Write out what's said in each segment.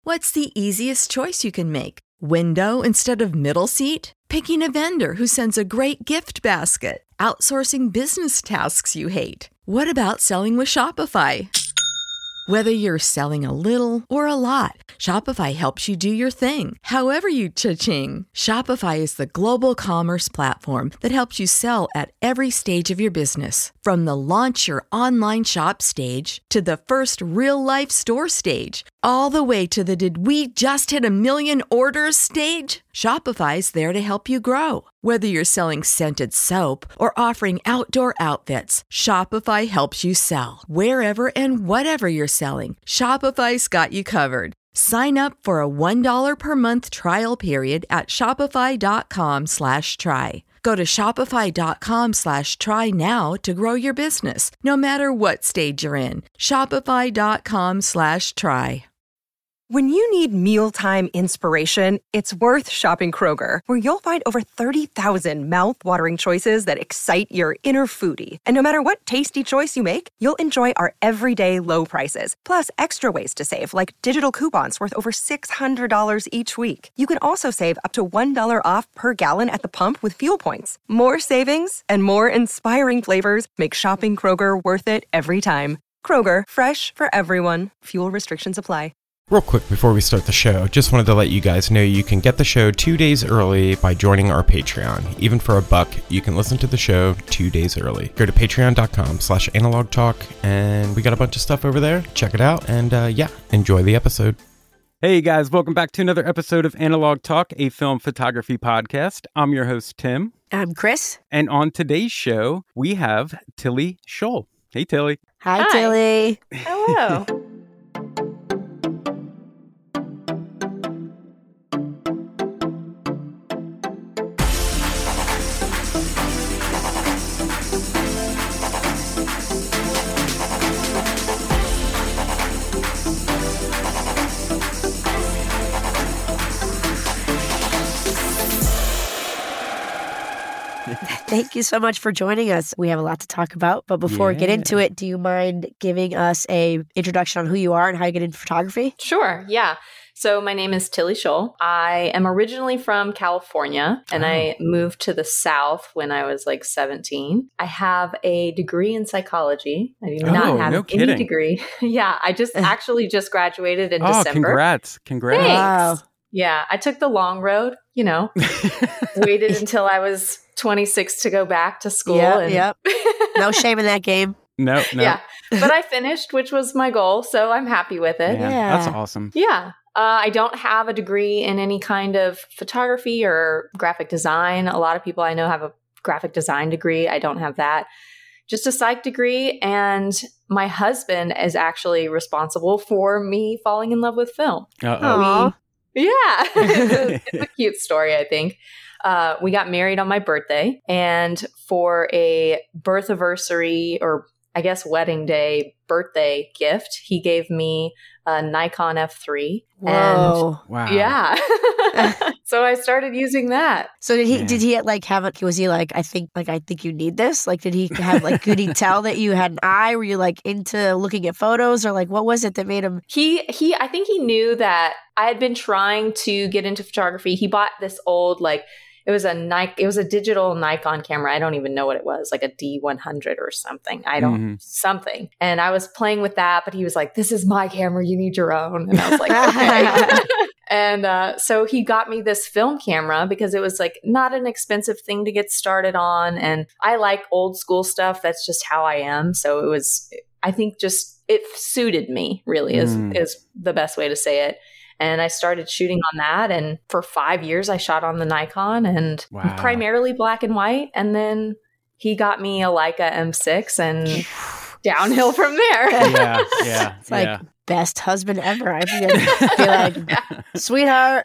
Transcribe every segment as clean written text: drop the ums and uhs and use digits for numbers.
What's the easiest choice you can make? Window instead of middle seat? Picking a vendor who sends a great gift basket? Outsourcing business tasks you hate? What about selling with Shopify? Whether you're selling a little or a lot, Shopify helps you do your thing, however you cha-ching. Shopify is the global commerce platform that helps you sell at every stage of your business. From the launch your online shop stage to the first real-life store stage, all the way to the did we just hit a million orders stage. Shopify's there to help you grow. Whether you're selling scented soap or offering outdoor outfits, Shopify helps you sell. Wherever and whatever you're selling, Shopify's got you covered. Sign up for a $1 per month trial period at shopify.com/try. Go to shopify.com/try now to grow your business, no matter what stage you're in. Shopify.com/try. When you need mealtime inspiration, it's worth shopping Kroger, where you'll find over 30,000 mouth-watering choices that excite your inner foodie. And no matter what tasty choice you make, you'll enjoy our everyday low prices, plus extra ways to save, like digital coupons worth over $600 each week. You can also save up to $1 off per gallon at the pump with fuel points. More savings and more inspiring flavors make shopping Kroger worth it every time. Kroger, fresh for everyone. Fuel restrictions apply. Real quick before we start the show, just wanted to let you guys know you can get the show 2 days early by joining our Patreon. Even for $1, you can listen to the show 2 days early. Go to patreon.com/analogtalk, and we got a bunch of stuff over there. Check it out, and enjoy the episode. Hey guys, welcome back to another episode of Analog Talk, a film photography podcast. I'm your host, Tim. I'm Chris. And on today's show, we have Tilly Scholl. Hey, Tilly. Hi, Tilly. Hello. Thank you so much for joining us. We have a lot to talk about, but before we get into it, do you mind giving us a introduction on who you are and how you get into photography? Sure, yeah. So my name is Tilly Scholl. I am originally from California, and I moved to the South when I was like 17. I have a degree in psychology. I do not have any degree. Yeah, I actually just graduated in December. Congrats. Thanks. Wow. Yeah, I took the long road, waited until I was 26 to go back to school. Yep. No shame in that game. No. Yeah, but I finished, which was my goal, so I'm happy with it. Yeah. That's awesome. Yeah. I don't have a degree in any kind of photography or graphic design. A lot of people I know have a graphic design degree. I don't have that. Just a psych degree. And my husband is actually responsible for me falling in love with film. It's a cute story, I think. We got married on my birthday, and for a birthiversary, or I guess wedding day birthday gift, he gave me a Nikon F3. Whoa. Wow. Yeah. So I started using that. So did he was he like, I think you need this? Like, did he have could he tell that you had an eye? Were you like into looking at photos, or what was it that made him? I think he knew that I had been trying to get into photography. He bought this old, it was a digital Nikon camera. I don't even know what it was, like a D100 or something. Something. And I was playing with that, but he was like, "This is my camera. You need your own." And I was like, "Okay." And so he got me this film camera because it was not an expensive thing to get started on. And I like old school stuff. That's just how I am. So it was, I think it suited me, really, is the best way to say it. And I started shooting on that. And for 5 years, I shot on the Nikon, and primarily black and white. And then he got me a Leica M6 and downhill from there. Yeah. It's best husband ever. I feel like, sweetheart,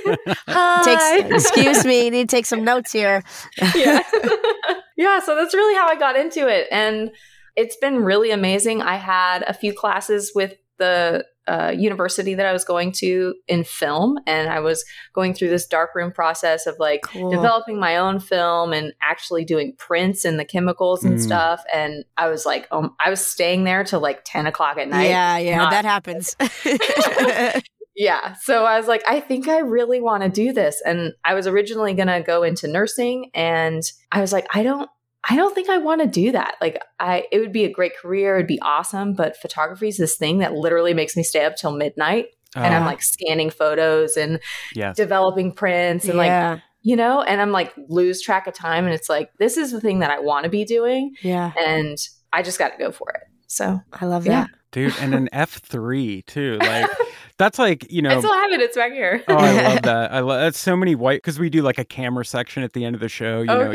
excuse me, you need to take some notes here. Yeah. So that's really how I got into it. And it's been really amazing. I had a few classes with the university that I was going to in film, and I was going through this darkroom process of developing my own film and actually doing prints and the chemicals and stuff. And I was I was staying there till 10 o'clock at night. Yeah, that happens. Yeah. So I was like, I think I really want to do this. And I was originally going to go into nursing. And I was like, I don't think I want to do that. Like it would be a great career. It'd be awesome. But photography is this thing that literally makes me stay up till midnight. And I'm like scanning photos and developing prints and like, you know, and I'm like lose track of time. And it's like, this is the thing that I want to be doing. Yeah. And I just got to go for it. So I love that. Dude, and an F3 too. Like that's like, you know. I still have it. It's back here. Oh, I love that. I love that's so many white because we do like a camera section at the end of the show. You know,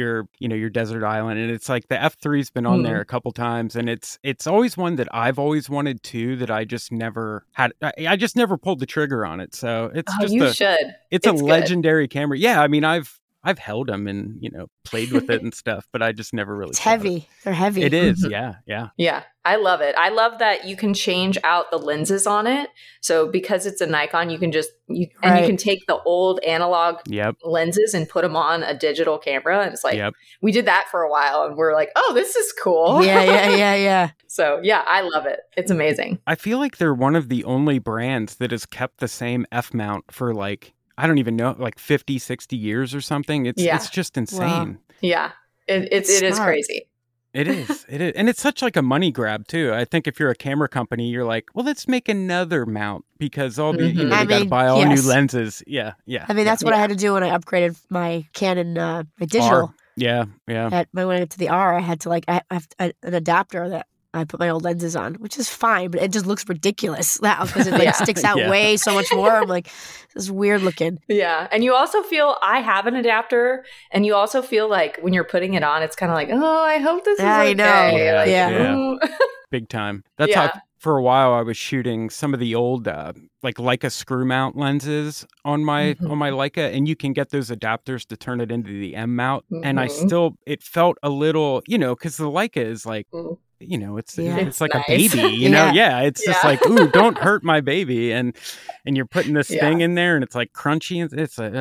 your desert island, and it's like the F3's been on there a couple times, and it's always one that I've always wanted to that I just never had. I just never pulled the trigger on it. So it's It's a legendary camera. Yeah, I mean I've held them and, you know, played with it and stuff, but I just never really. It's heavy. They're heavy. It is. Yeah. Yeah. I love it. I love that you can change out the lenses on it. So because it's a Nikon, you can you can take the old analog lenses and put them on a digital camera. And it's like, we did that for a while and we're like, oh, this is cool. Yeah. So yeah, I love it. It's amazing. I feel like they're one of the only brands that has kept the same F mount for like, I don't even know, like 50, 60 years or something. It's just insane. Wow. Yeah. It is crazy. It is. And it's such like a money grab too. I think if you're a camera company, you're like, well, let's make another mount because all the, you know, you got to buy all new lenses. Yeah. I mean, that's what I had to do when I upgraded my Canon, my digital. R. Yeah. When I went to the R, I had to I have an adapter that I put my old lenses on, which is fine, but it just looks ridiculous now because it sticks out way so much more. I'm like, this is weird looking. Yeah. And you also feel, I have an adapter, and you also feel like when you're putting it on, it's kind of like, oh, I hope this is okay. I know. Like, Big time. That's how for a while I was shooting some of the old like Leica screw mount lenses on my Leica, and you can get those adapters to turn it into the M mount. And it felt a little, you know, because the Leica is like, you know, it's like nice. A baby, you know? Yeah. It's just like, ooh, don't hurt my baby. And you're putting this thing in there and it's like crunchy. And it's like,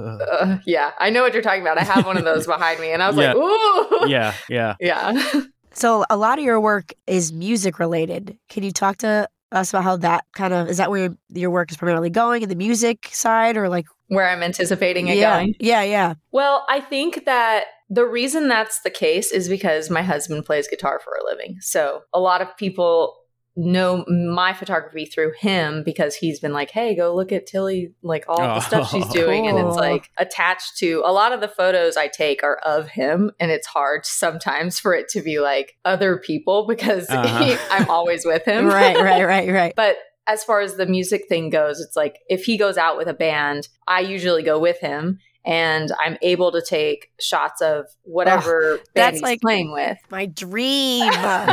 yeah, I know what you're talking about. I have one of those behind me and I was like, ooh. Yeah. So a lot of your work is music related. Can you talk to us about how that kind of, is that where your work is primarily going, in the music side, or like where I'm anticipating it going? Yeah. Well, I think that the reason that's the case is because my husband plays guitar for a living. So a lot of people know my photography through him because he's been like, hey, go look at Tilly, like all the stuff she's doing. Cool. And it's like attached to a lot of the photos I take are of him. And it's hard sometimes for it to be like other people because I'm always with him. Right. But as far as the music thing goes, it's like if he goes out with a band, I usually go with him. And I'm able to take shots of whatever band he's like playing with. My dream. Is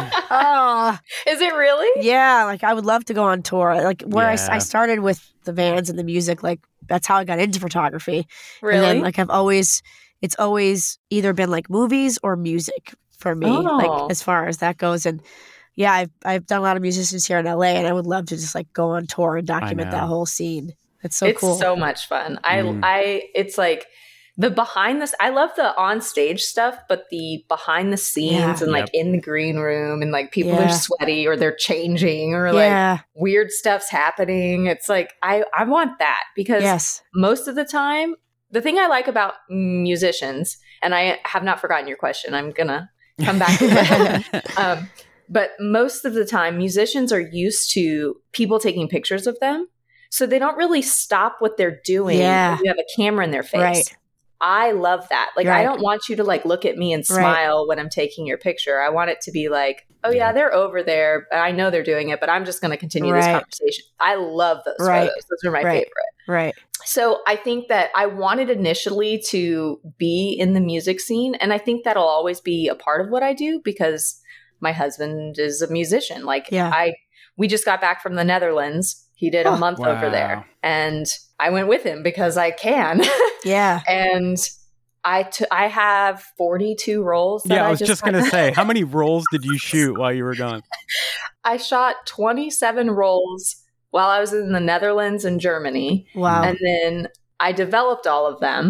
it really? Yeah. Like I would love to go on tour. Like where I started with the bands and the music, like that's how I got into photography. Really? And then like it's always either been like movies or music for me, like as far as that goes. And yeah, I've done a lot of musicians here in LA, and I would love to just like go on tour and document that whole scene. It's cool. It's so much fun. It's like the behind this, I love the on stage stuff, but the behind the scenes and like in the green room and like people are sweaty or they're changing or like weird stuff's happening. It's like, I want that because most of the time, the thing I like about musicians, and I have not forgotten your question, I'm going to come back to that. But most of the time, musicians are used to people taking pictures of them. So they don't really stop what they're doing when you have a camera in their face. Right. I love that. Like, I don't want you to like look at me and smile when I'm taking your picture. I want it to be like, oh yeah, they're over there. I know they're doing it, but I'm just going to continue this conversation. I love those photos. Those are my favorite. Right. So I think that I wanted initially to be in the music scene. And I think that'll always be a part of what I do because my husband is a musician. Like we just got back from the Netherlands. He did a month over there and I went with him because I can. Yeah. And I have 42 rolls. I was just going to say, how many rolls did you shoot while you were gone? I shot 27 rolls while I was in the Netherlands and Germany. Wow. And then I developed all of them.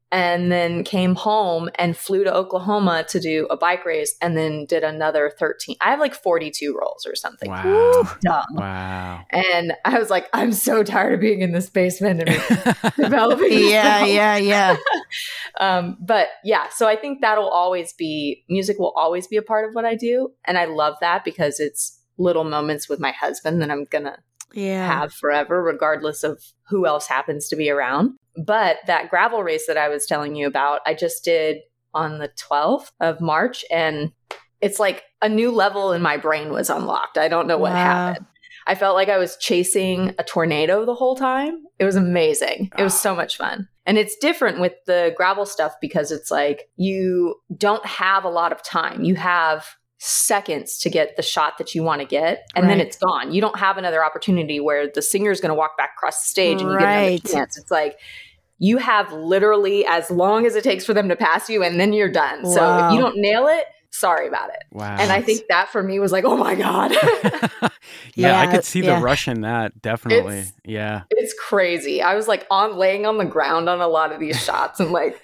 and then came home and flew to Oklahoma to do a bike race and then did another 13. I have like 42 rolls or something. Wow. Dumb. Wow. And I was like, I'm so tired of being in this basement and developing this Yeah. But yeah, so I think music will always be a part of what I do. And I love that because it's little moments with my husband that I'm going to have forever, regardless of who else happens to be around. But that gravel race that I was telling you about, I just did on the 12th of March. And it's like a new level in my brain was unlocked. I don't know what happened. I felt like I was chasing a tornado the whole time. It was amazing. It was so much fun. And it's different with the gravel stuff because it's like you don't have a lot of time. You have seconds to get the shot that you want to get, and then it's gone. You don't have another opportunity where the singer is going to walk back across the stage and you get another chance. It's like you have literally as long as it takes for them to pass you, and then you're done. Wow. So if you don't nail it, sorry about it. Wow. And I think that for me was like, oh my God. I could see the rush in that. Definitely. It's crazy. I was like laying on the ground on a lot of these shots and like,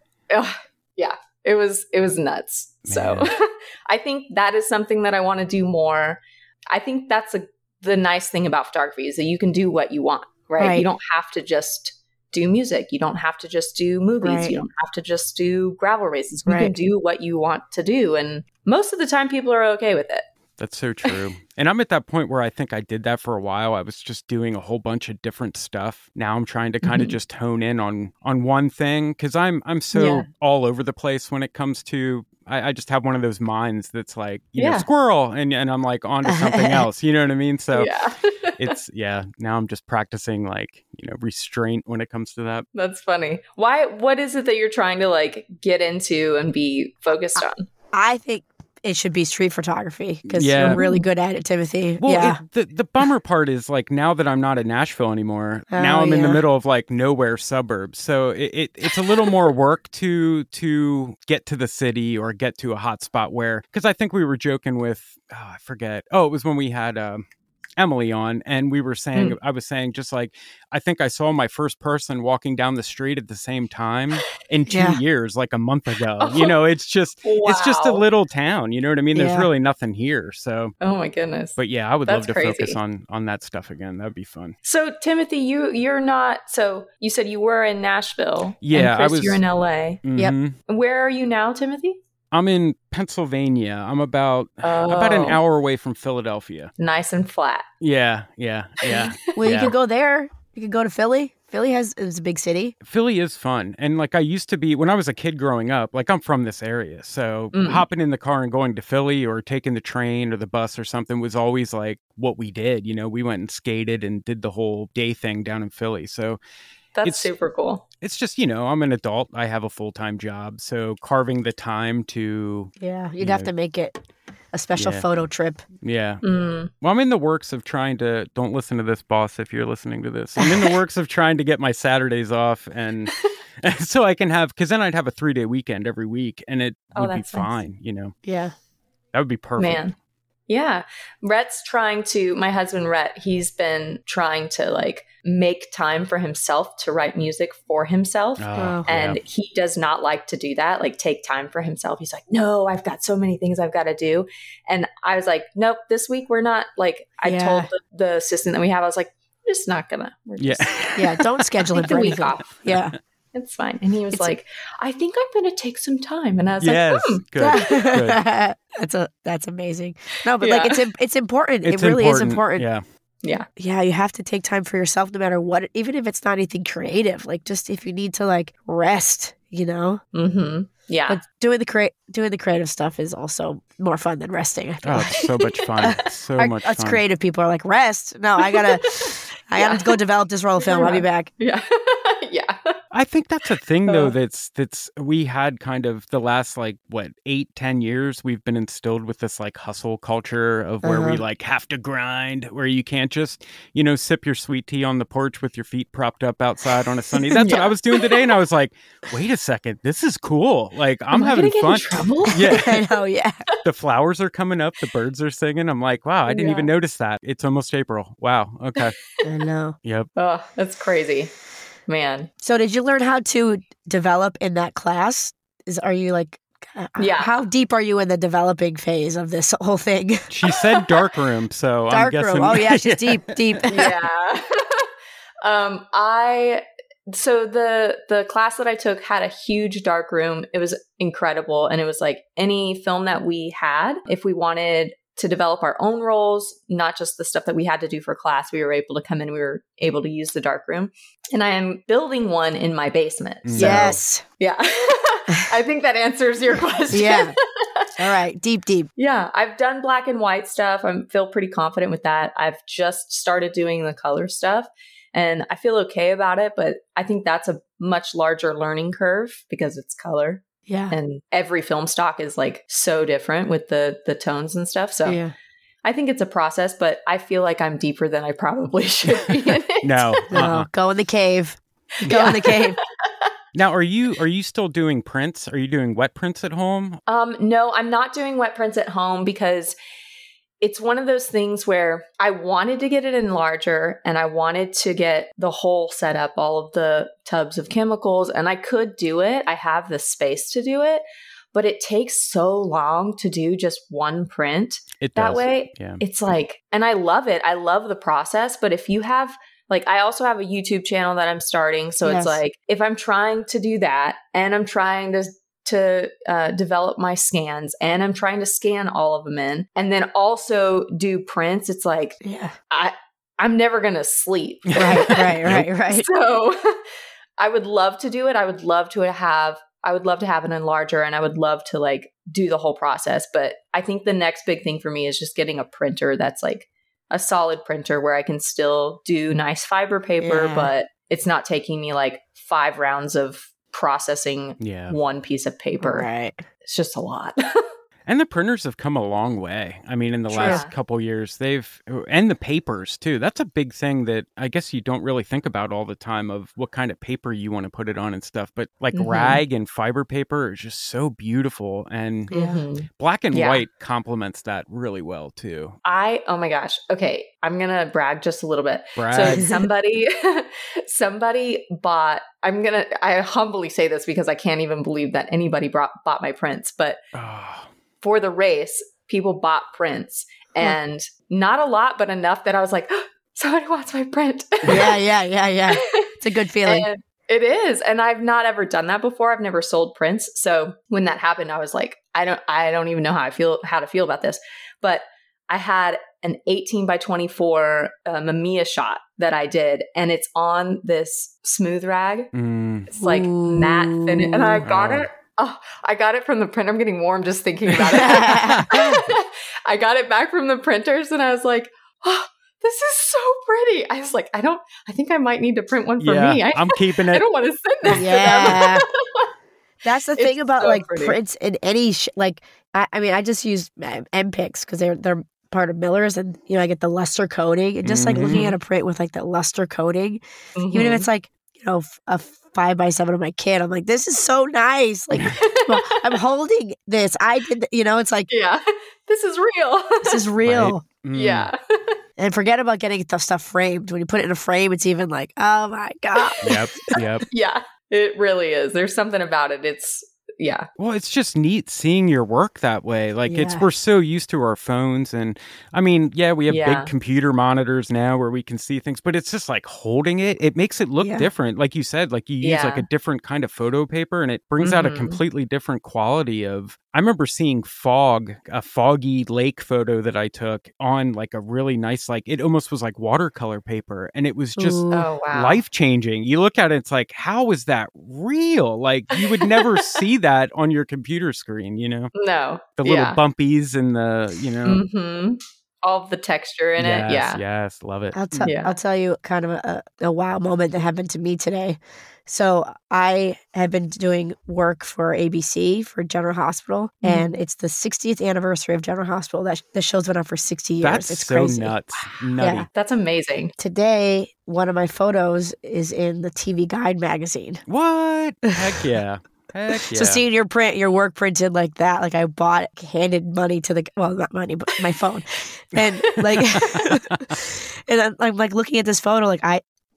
it was nuts. Man. So I think that is something that I want to do more. I think that's the nice thing about photography is that you can do what you want, right? You don't have to just do music. You don't have to just do movies. You don't have to just do gravel races. You can do what you want to do. And most of the time people are okay with it. That's so true. And I'm at that point where I think I did that for a while. I was just doing a whole bunch of different stuff. Now I'm trying to kind of just hone in on one thing because I'm so all over the place when it comes to, I just have one of those minds that's like, you know, squirrel. And I'm like on to something else. You know what I mean? So it's, now I'm just practicing like, you know, restraint when it comes to that. That's funny. What is it that you're trying to like get into and be focused on? I think it should be street photography because you're really good at it, Timothy. Well, the bummer part is like now that I'm not in Nashville anymore, now I'm in the middle of like nowhere suburbs. So it's a little more work to get to the city or get to a hot spot where, because I think we were joking with, I forget. Oh, it was when we had Emily on and we were saying, I was saying just like, I think I saw my first person walking down the street at the same time in 2 years, like a month ago. You know, it's just a little town. You know what I mean? There's really nothing here. So, oh my goodness. But yeah, I would love to focus on that stuff again. That'd be fun. So Timothy, you're not, so you said you were in Nashville. Yeah, and Chris, you're in LA. Mm-hmm. Yep. Where are you now, Timothy? I'm in Pennsylvania. I'm about an hour away from Philadelphia. Nice and flat. Yeah. Well, you could go there. You could go to Philly. Philly is a big city. Philly is fun. And like I used to be, when I was a kid growing up, like I'm from this area. So hopping in the car and going to Philly or taking the train or the bus or something was always like what we did. You know, we went and skated and did the whole day thing down in Philly. So that's super cool. It's just, you know, I'm an adult. I have a full-time job. So carving the time to... Yeah, you'd have to make it a special photo trip. Yeah. Well, I'm in the works of trying to... Don't listen to this, boss, if you're listening to this. I'm in the works of trying to get my Saturdays off and so I can have... Because then I'd have a 3-day weekend every week and it would be fine, nice. You know? Yeah. That would be perfect. Man. Yeah. Rhett's my husband Rhett, he's been trying to like make time for himself to write music for himself. And he does not like to do that, like take time for himself. He's like, no, I've got so many things I've got to do. And I was like, nope, this week we're not like, I told the assistant that we have, I was like, we're just not gonna. Don't schedule it for a week anything. off. Yeah. It's fine. And he was like, I think I'm going to take some time. And I was like, good. That's amazing. No, but like it's important. It really is important. Yeah. Yeah. You have to take time for yourself no matter what, even if it's not anything creative, like just if you need to like rest, you know? Mm-hmm. Yeah. But doing the creative stuff is also more fun than resting. I feel like. It's so much fun. Us creative people are like, rest? No, I gotta go develop this roll of film. I'll be back. Yeah. Yeah. I think that's a thing though that's we had kind of the last like 8-10 years we've been instilled with this like hustle culture of where we like have to grind, where you can't just, you know, sip your sweet tea on the porch with your feet propped up outside on a sunny. That's what I was doing today and I was like, wait a second, this is cool. Like I'm having fun. In trouble? Yeah. I know, yeah. The flowers are coming up, the birds are singing. I'm like, wow, I didn't even notice that. It's almost April. Wow. Okay. I know. Yep. Oh, that's crazy. man. So did you learn how to develop in that class? Are you like, how deep are you in the developing phase of this whole thing? She said darkroom, so I'm guessing. Oh yeah, she's deep. Yeah. So the class that I took had a huge dark room. It was incredible. And it was like any film that we had, if we wanted to develop our own roles, not just the stuff that we had to do for class, we were able to come in, we were able to use the dark room. And I am building one in my basement. So, yes. Yeah. I think that answers your question. Yeah. All right. Deep. Yeah. I've done black and white stuff. I feel pretty confident with that. I've just started doing the color stuff. And I feel okay about it, but I think that's a much larger learning curve because it's color. Yeah. And every film stock is like so different with the tones and stuff. So yeah. I think it's a process, but I feel like I'm deeper than I probably should be in it. No. Go in the cave. Go in the cave. Now, are you still doing prints? Are you doing wet prints at home? No, I'm not doing wet prints at home because it's one of those things where I wanted to get it in larger and I wanted to get the whole setup, all of the tubs of chemicals, and I could do it. I have the space to do it, but it takes so long to do just one print that way. Yeah. It's like, and I love it. I love the process, but if you have, like, I also have a YouTube channel that I'm starting. So it's like, if I'm trying to do that and I'm trying to develop my scans and I'm trying to scan all of them in and then also do prints, it's like, I'm never going to sleep. Right. So I would love to do it. I would love to have an enlarger and I would love to like do the whole process. But I think the next big thing for me is just getting a printer that's like a solid printer where I can still do nice fiber paper, but it's not taking me like 5 rounds of processing one piece of paper. Right. It's just a lot. And the printers have come a long way. I mean, in the last couple years, and the papers too. That's a big thing that I guess you don't really think about all the time of what kind of paper you want to put it on and stuff. But like rag and fiber paper is just so beautiful. And black and white complements that really well too. Oh my gosh. Okay. I'm going to brag just a little bit. Brag. So somebody bought, I humbly say this because I can't even believe that anybody bought my prints, but for the race, people bought prints and not a lot, but enough that I was like, oh, somebody wants my print. Yeah. It's a good feeling. And it is. And I've not ever done that before. I've never sold prints. So when that happened, I was like, I don't even know how to feel about this, but I had an 18 by 24 Mamiya shot that I did, and it's on this smooth rag. It's like matte finish, and I got it. Oh, I got it from the printer. I'm getting warm just thinking about it. I got it back from the printers and I was like, oh, this is so pretty. I was like, I think I might need to print one for me. I'm keeping it. I don't want to send this to them. That's the thing about so like pretty. Prints in any, I just use MPix because they're part of Miller's and, I get the luster coating and just like looking at a print with like the luster coating, even if it's like, a 5x7 of my kid, I'm like, this is so nice. Like, I'm holding this. I did, it's like, this is real. This is real. Right? Yeah. And forget about getting the stuff framed. When you put it in a frame, it's even like, oh my God. Yep. Yeah, it really is. There's something about it. Well, it's just neat seeing your work that way. Like we're so used to our phones and I mean, we have big computer monitors now where we can see things, but it's just like holding it makes it look different. Like you said, like you use like a different kind of photo paper and it brings out a completely different quality of, I remember seeing a foggy lake photo that I took on like a really nice, like it almost was like watercolor paper and it was just life-changing. You look at it, it's like, how is that real? Like you would never see that on your computer screen, No. The little bumpies and the, all of the texture in it. Yeah. Yes. Love it. I'll tell you kind of a wow moment that happened to me today. So I have been doing work for ABC for General Hospital, and it's the 60th anniversary of General Hospital. The show's been on for 60 years. That's it's so crazy. Nutty. Yeah, that's amazing. Today, one of my photos is in the TV Guide magazine. What? Heck yeah. So seeing your work printed like that, like I handed money to not money, but my phone. And like, and I'm like looking at this photo, like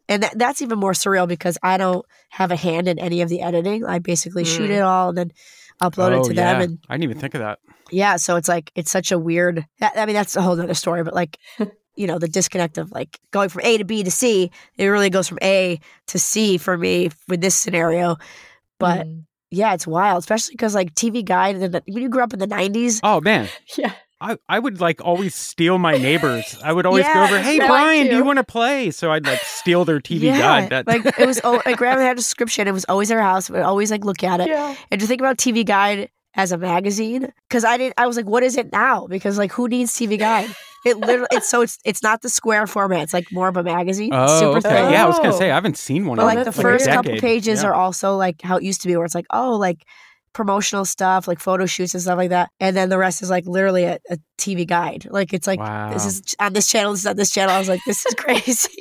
And that's even more surreal because I don't have a hand in any of the editing. I basically shoot it all and then upload it to them. And I didn't even think of that. Yeah. So it's like, it's such a weird, I mean, that's a whole other story, but like, the disconnect of like going from A to B to C, it really goes from A to C for me with this scenario. But yeah, it's wild, especially because like TV Guide, when you grew up in the 90s. Oh, man. Yeah. I would like always steal my neighbors. I would always go over, hey, Brian, do you want to play? So I'd like steal their TV Guide. Like it was, my grandma had a subscription. It was always at her house. We'd always like look at it. Yeah. And to think about TV Guide as a magazine, because I was like, what is it now? Because like, who needs TV Guide? It literally, it's not the square format. It's like more of a magazine. Oh, super okay. thin. Yeah, I was going to say, I haven't seen one. But like the first couple decade. pages are also like how it used to be, where it's like, oh, like promotional stuff, like photo shoots and stuff like that. And then the rest is like literally a TV Guide. Like it's like, This is on this channel, this is on this channel. I was like, this is crazy.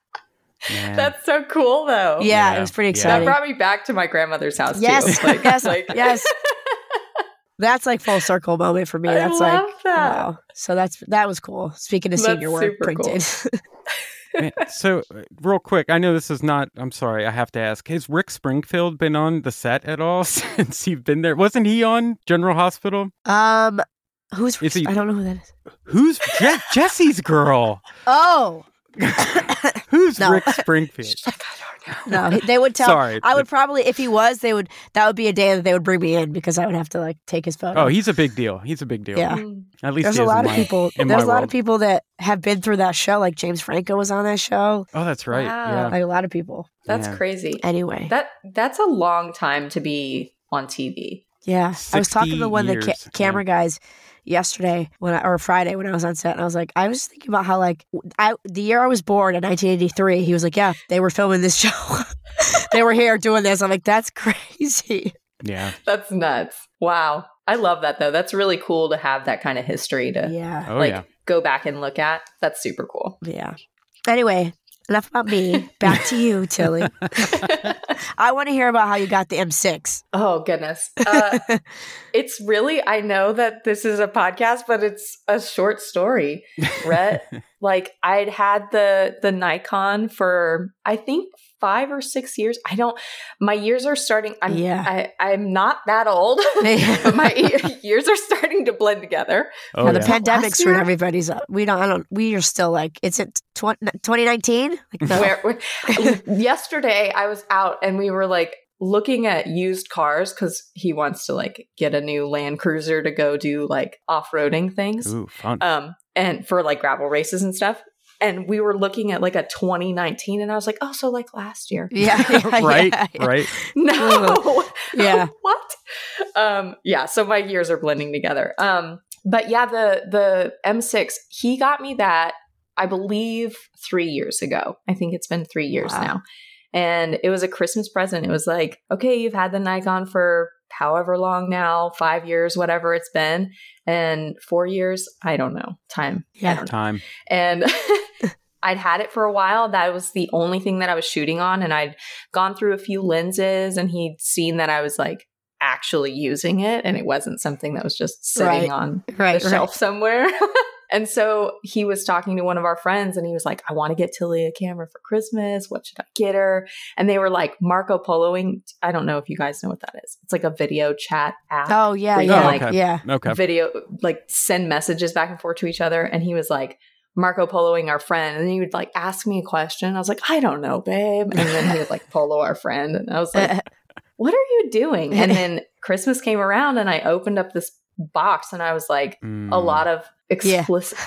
Man. That's so cool though. Yeah, it was pretty exciting. That brought me back to my grandmother's house yes, too. Like, yes. That's like full circle moment for me. That's I love like, that. wow. So that was cool. Speaking of senior work printed. Cool. Man, so real quick, I know this is not, I'm sorry, I have to ask, has Rick Springfield been on the set at all since you've been there? Wasn't he on General Hospital? Who's I don't know who that is. Who's Jesse's girl? Oh. Who's Rick Springfield? No, they would tell. Sorry. I would probably, if he was, that would be a day that they would bring me in because I would have to like take his photo. Oh, he's a big deal. He's a big deal. Yeah. At least there's he a is lot in of people. in There's my a lot world. of people that have been through that show. Like James Franco was on that show. Oh, that's right. Wow. Yeah. Like a lot of people. That's crazy. Anyway, that's a long time to be on TV. Yeah, I was talking to one of the camera guys yesterday or Friday when I was on set, and I was like, I was thinking about how like the year I was born in 1983, he was like, yeah, they were filming this show. They were here doing this. I'm like, that's crazy. Yeah, that's nuts. Wow, I love that though. That's really cool to have that kind of history to go back and look at. That's super cool. Yeah. Anyway, enough about me. Back to you, Tilly. I want to hear about how you got the M6. Oh, goodness. It's really, I know that this is a podcast, but it's a short story. Rhett, like I'd had the Nikon for, I think, 5 or 6 years. My years are starting. I'm not that old. But my years are starting to blend together. Oh, the pandemic screwed everybody's up. We are still like, it's at 2019? Like, no. Yesterday I was out and we were like looking at used cars because he wants to like get a new Land Cruiser to go do like off-roading things. Ooh, fun. And for like gravel races and stuff. And we were looking at like a 2019 and I was like, oh, so like last year. Yeah. Right. No. Yeah. What? So my years are blending together. But yeah, the M6, he got me that, I believe 3 years ago. I think it's been 3 years now. And it was a Christmas present. It was like, okay, you've had the Nikon for however long now, 5 years, whatever it's been. And 4 years, I don't know. Time. Time. And I'd had it for a while. That was the only thing that I was shooting on. And I'd gone through a few lenses and he'd seen that I was like actually using it. And it wasn't something that was just sitting on the shelf somewhere. And so he was talking to one of our friends and he was like, I want to get Tilly a camera for Christmas. What should I get her? And they were like Marco Poloing. I don't know if you guys know what that is. It's like a video chat app. Oh, yeah. Okay. Video, like send messages back and forth to each other. And he was like Marco Poloing our friend. And he would like ask me a question. I was like, I don't know, babe. And then he would like polo our friend. And I was like, what are you doing? And then Christmas came around and I opened up this box and I was like, a lot of explicit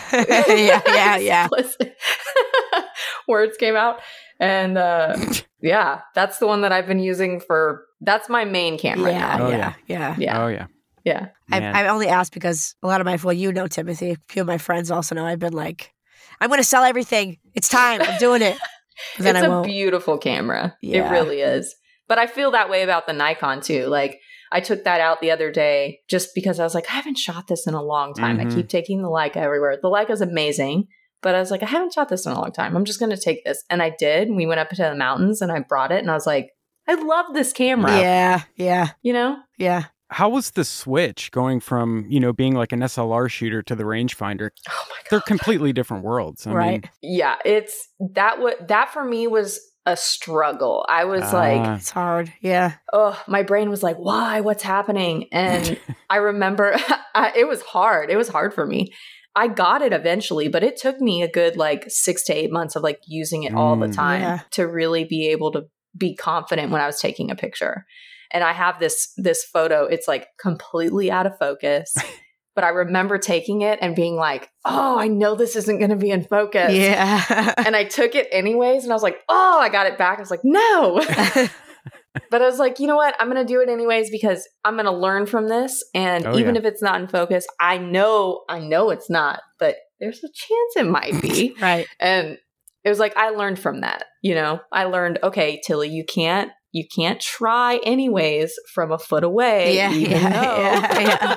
explicit words came out. And that's the one that I've been using that's my main camera now. Yeah. I only asked because a lot of Timothy, a few of my friends also know I've been like, I'm going to sell everything. It's time. I'm doing it. But then it's a beautiful camera. Yeah. It really is. But I feel that way about the Nikon too. Like I took that out the other day just because I was like, I haven't shot this in a long time. Mm-hmm. I keep taking the Leica everywhere. The Leica is amazing, but I was like, I haven't shot this in a long time. I'm just going to take this. And I did. And we went up to the mountains and I brought it and I was like, I love this camera. Yeah. You know? Yeah. how was the switch going from, being like an SLR shooter to the rangefinder? Oh my God. They're completely different worlds. I mean, yeah, that for me was a struggle. I was like, it's hard. Yeah. Oh, my brain was like, why? What's happening? And I remember it was hard. It was hard for me. I got it eventually, but it took me a good 6 to 8 months of using it all the time to really be able to be confident when I was taking a picture. And I have this photo. It's completely out of focus. But I remember taking it and being like, oh, I know this isn't going to be in focus. Yeah. And I took it anyways. And I was like, oh, I got it back. I was like, no. But I was like, you know what? I'm going to do it anyways because I'm going to learn from this. And even if it's not in focus, I know it's not. But there's a chance it might be. Right. And it was like, I learned from that. I learned, okay, Tilly, you can't try anyways from a foot away. Yeah.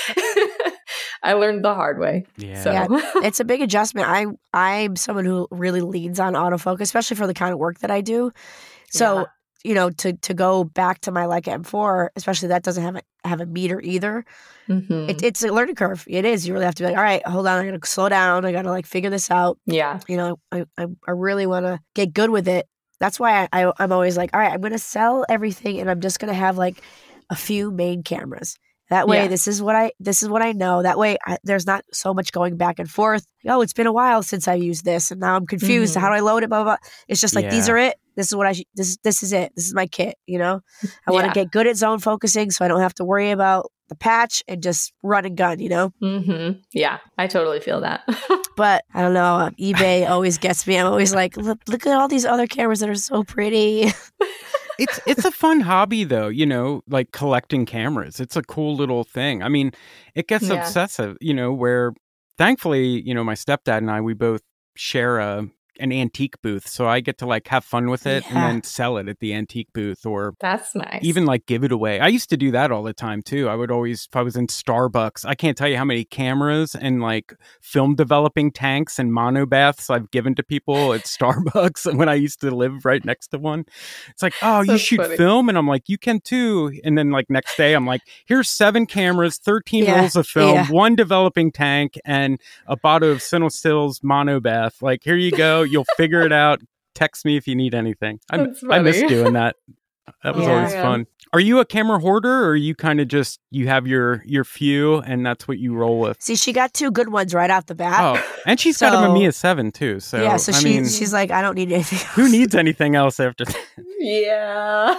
I learned the hard way. Yeah. So. Yeah. It's a big adjustment. I'm someone who really leans on autofocus, especially for the kind of work that I do. So, to go back to my Leica M4, especially that doesn't have a meter either. Mm-hmm. It's a learning curve. It is. You really have to be like, all right, hold on. I got to slow down. I got to figure this out. Yeah. I really want to get good with it. That's why I'm always like, all right, I'm going to sell everything and I'm just going to have a few main cameras. That way, this is what I know. That way, there's not so much going back and forth. Oh, it's been a while since I used this, and now I'm confused. How do I load it? Blah blah blah. It's just these are it. This is what this is it. This is my kit. I want to get good at zone focusing, so I don't have to worry about the patch and just run and gun. Mm-hmm. Yeah, I totally feel that. But I don't know. eBay always gets me. I'm always like, look at all these other cameras that are so pretty. It's a fun hobby though, collecting cameras. It's a cool little thing. I mean, it gets obsessive, where thankfully, my stepdad and I, we both share an antique booth. So I get to have fun with it and then sell it at the antique booth or that's nice. Even give it away. I used to do that all the time too. I would always, if I was in Starbucks, I can't tell you how many cameras and film developing tanks and monobaths I've given to people at Starbucks when I used to live right next to one. It's like, oh, you shoot funny. Film? And I'm like, you can too. And then next day I'm like, here's 7 cameras, 13 rolls of film, 1 developing tank and a bottle of Cinestill monobath. Here you go. You'll figure it out. Text me if you need anything. I miss doing that. That was always fun. Are you a camera hoarder or are you kind of just, you have your few and that's what you roll with? See, she got 2 good ones right off the bat. Oh, and she's got a Mamiya 7 too. So yeah, so she's like, I don't need anything else. Who needs anything else after that? Yeah.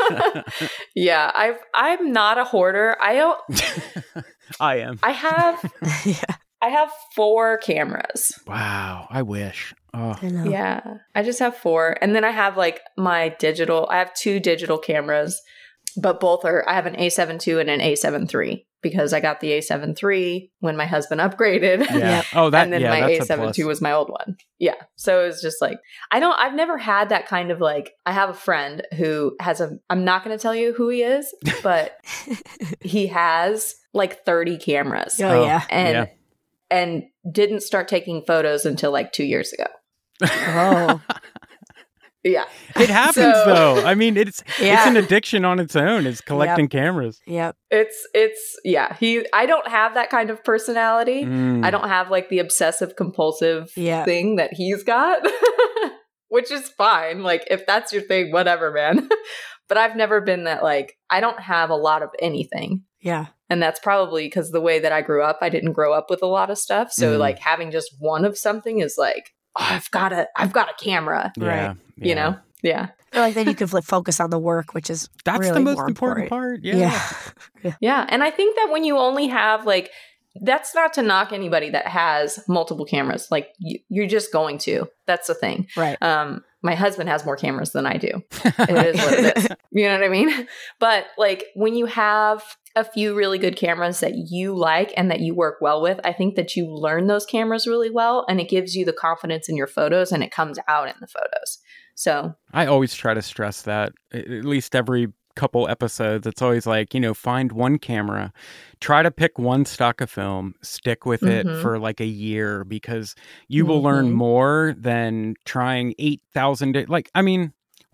Yeah, I'm not a hoarder. I am. I have 4 cameras. Wow, I wish. Oh. Yeah, I just have 4. And then I have my digital, I have 2 digital cameras, but I have an A7 II and an A7 III because I got the A7 III when my husband upgraded. Yeah. Oh, and then my A7 II was my old one. Yeah. So it was just I've never had that kind of I have a friend who has I'm not going to tell you who he is, but he has 30 cameras. Oh, yeah. And didn't start taking photos until 2 years ago. Oh. Yeah. It happens though. I mean, it's an addiction on its own. It's collecting cameras. Yep. It's I don't have that kind of personality. I don't have the obsessive compulsive thing that he's got, which is fine. If that's your thing, whatever, man. But I've never been that I don't have a lot of anything. Yeah. And that's probably because the way that I grew up, I didn't grow up with a lot of stuff. So having just one of something is I've got a camera. Yeah, right. Yeah. Yeah. Then you can focus on the work, which is that's really the most more important part. Yeah. Yeah. And I think that when you only have that's not to knock anybody that has multiple cameras. You're just going to. That's the thing. Right. My husband has more cameras than I do. It is what it is. You know what I mean? But when you have a few really good cameras that you like and that you work well with, I think that you learn those cameras really well and it gives you the confidence in your photos and it comes out in the photos. So I always try to stress that at least every couple episodes. It's always find one camera, try to pick one stock of film, stick with it for a year because you will learn more than trying 8,000.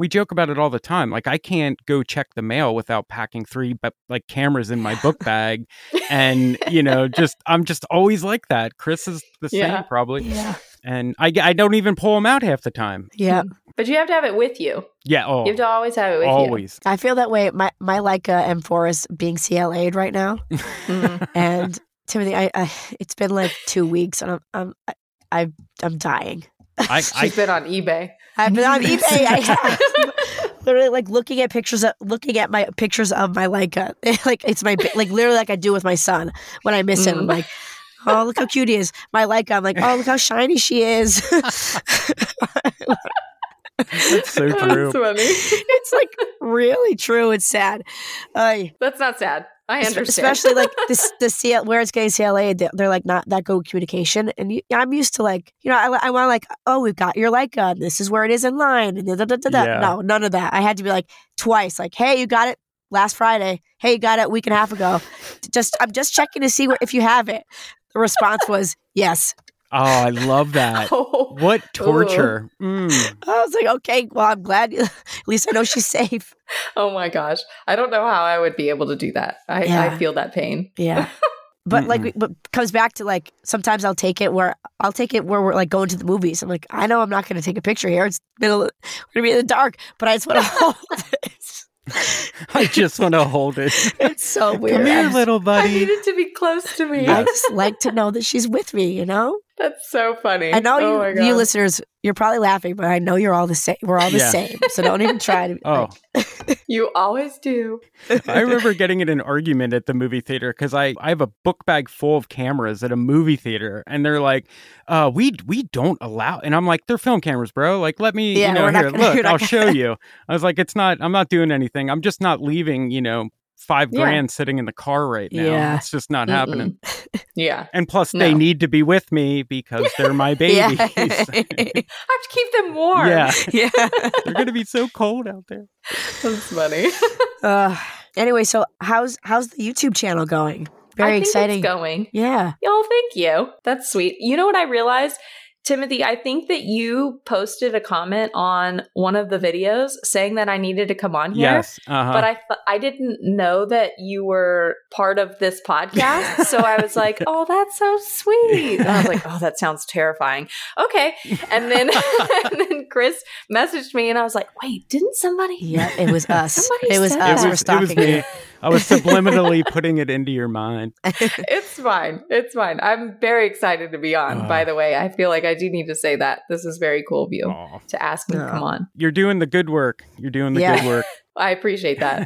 we joke about it all the time. Like I can't go check the mail without packing 3 like cameras in my book bag. And, I'm just always like that. Chris is the same probably. Yeah. And I don't even pull them out half the time. Yeah. But you have to have it with you. Yeah. Oh, you have to always have it with you. Always. I feel that way. My Leica M4 is being CLA'd right now. And Timothy, it's been like 2 weeks and I'm dying. She's been on eBay. I've been on eBay. I have. Literally, like looking at my pictures of my Leica. Like it's my literally like I do with my son when I miss him. I'm like, oh, look how cute he is. My Leica. I'm like, oh, look how shiny she is. That's so true. That's funny. It's like really true. It's sad. That's not sad. I understand. Especially like where it's getting CLA, they're like not that good communication. And I'm used to like, I want like, oh, we've got your Leica. This is where it is in line. And Yeah. No, none of that. I had to be like twice, like, hey, you got it last Friday. Hey, you got it a week and a half ago. I'm just checking to see if you have it. The response was yes. Oh, I love that. What torture. I was like, okay, well, I'm glad. At least I know she's safe. Oh my gosh. I don't know how I would be able to do that. I feel that pain. Yeah. But but comes back to like, sometimes I'll take it where we're like going to the movies. I'm like, I know I'm not going to take a picture here. We're going to be in the dark, but I just want to hold this. I just want to hold it. It's so weird. Come here, little buddy. I need it to be close to me. I just like to know that she's with me, That's so funny. I know you listeners, you're probably laughing, but I know you're all the same. We're all the same. So don't even try to. Oh, you always do. I remember getting in an argument at the movie theater because I have a book bag full of cameras at a movie theater, and they're like, we don't allow. And I'm like, they're film cameras, bro. Like, let me, here, look, I'll show you. I was like, I'm not doing anything. I'm just not leaving, $5,000 sitting in the car right now. Yeah. It's just not happening. Yeah. And plus they need to be with me because they're my babies. I have to keep them warm. Yeah. They're going to be so cold out there. That's funny. Anyway, so how's the YouTube channel going? Very exciting. It's going. Yeah. Oh, thank you. That's sweet. You know what I realized? Timothy, I think that you posted a comment on one of the videos saying that I needed to come on here. Yes. But I didn't know that you were part of this podcast. So I was like, oh, that's so sweet. And I was like, oh, that sounds terrifying. Okay. And then Chris messaged me and I was like, wait, didn't somebody? Yeah, it was us. Somebody it was us. We're stalking it was me. I was subliminally putting it into your mind. It's fine. It's fine. I'm very excited to be on, by the way. I feel like I do need to say that. This is very cool of you to ask me to come on. You're doing the good work. Good work. I appreciate that.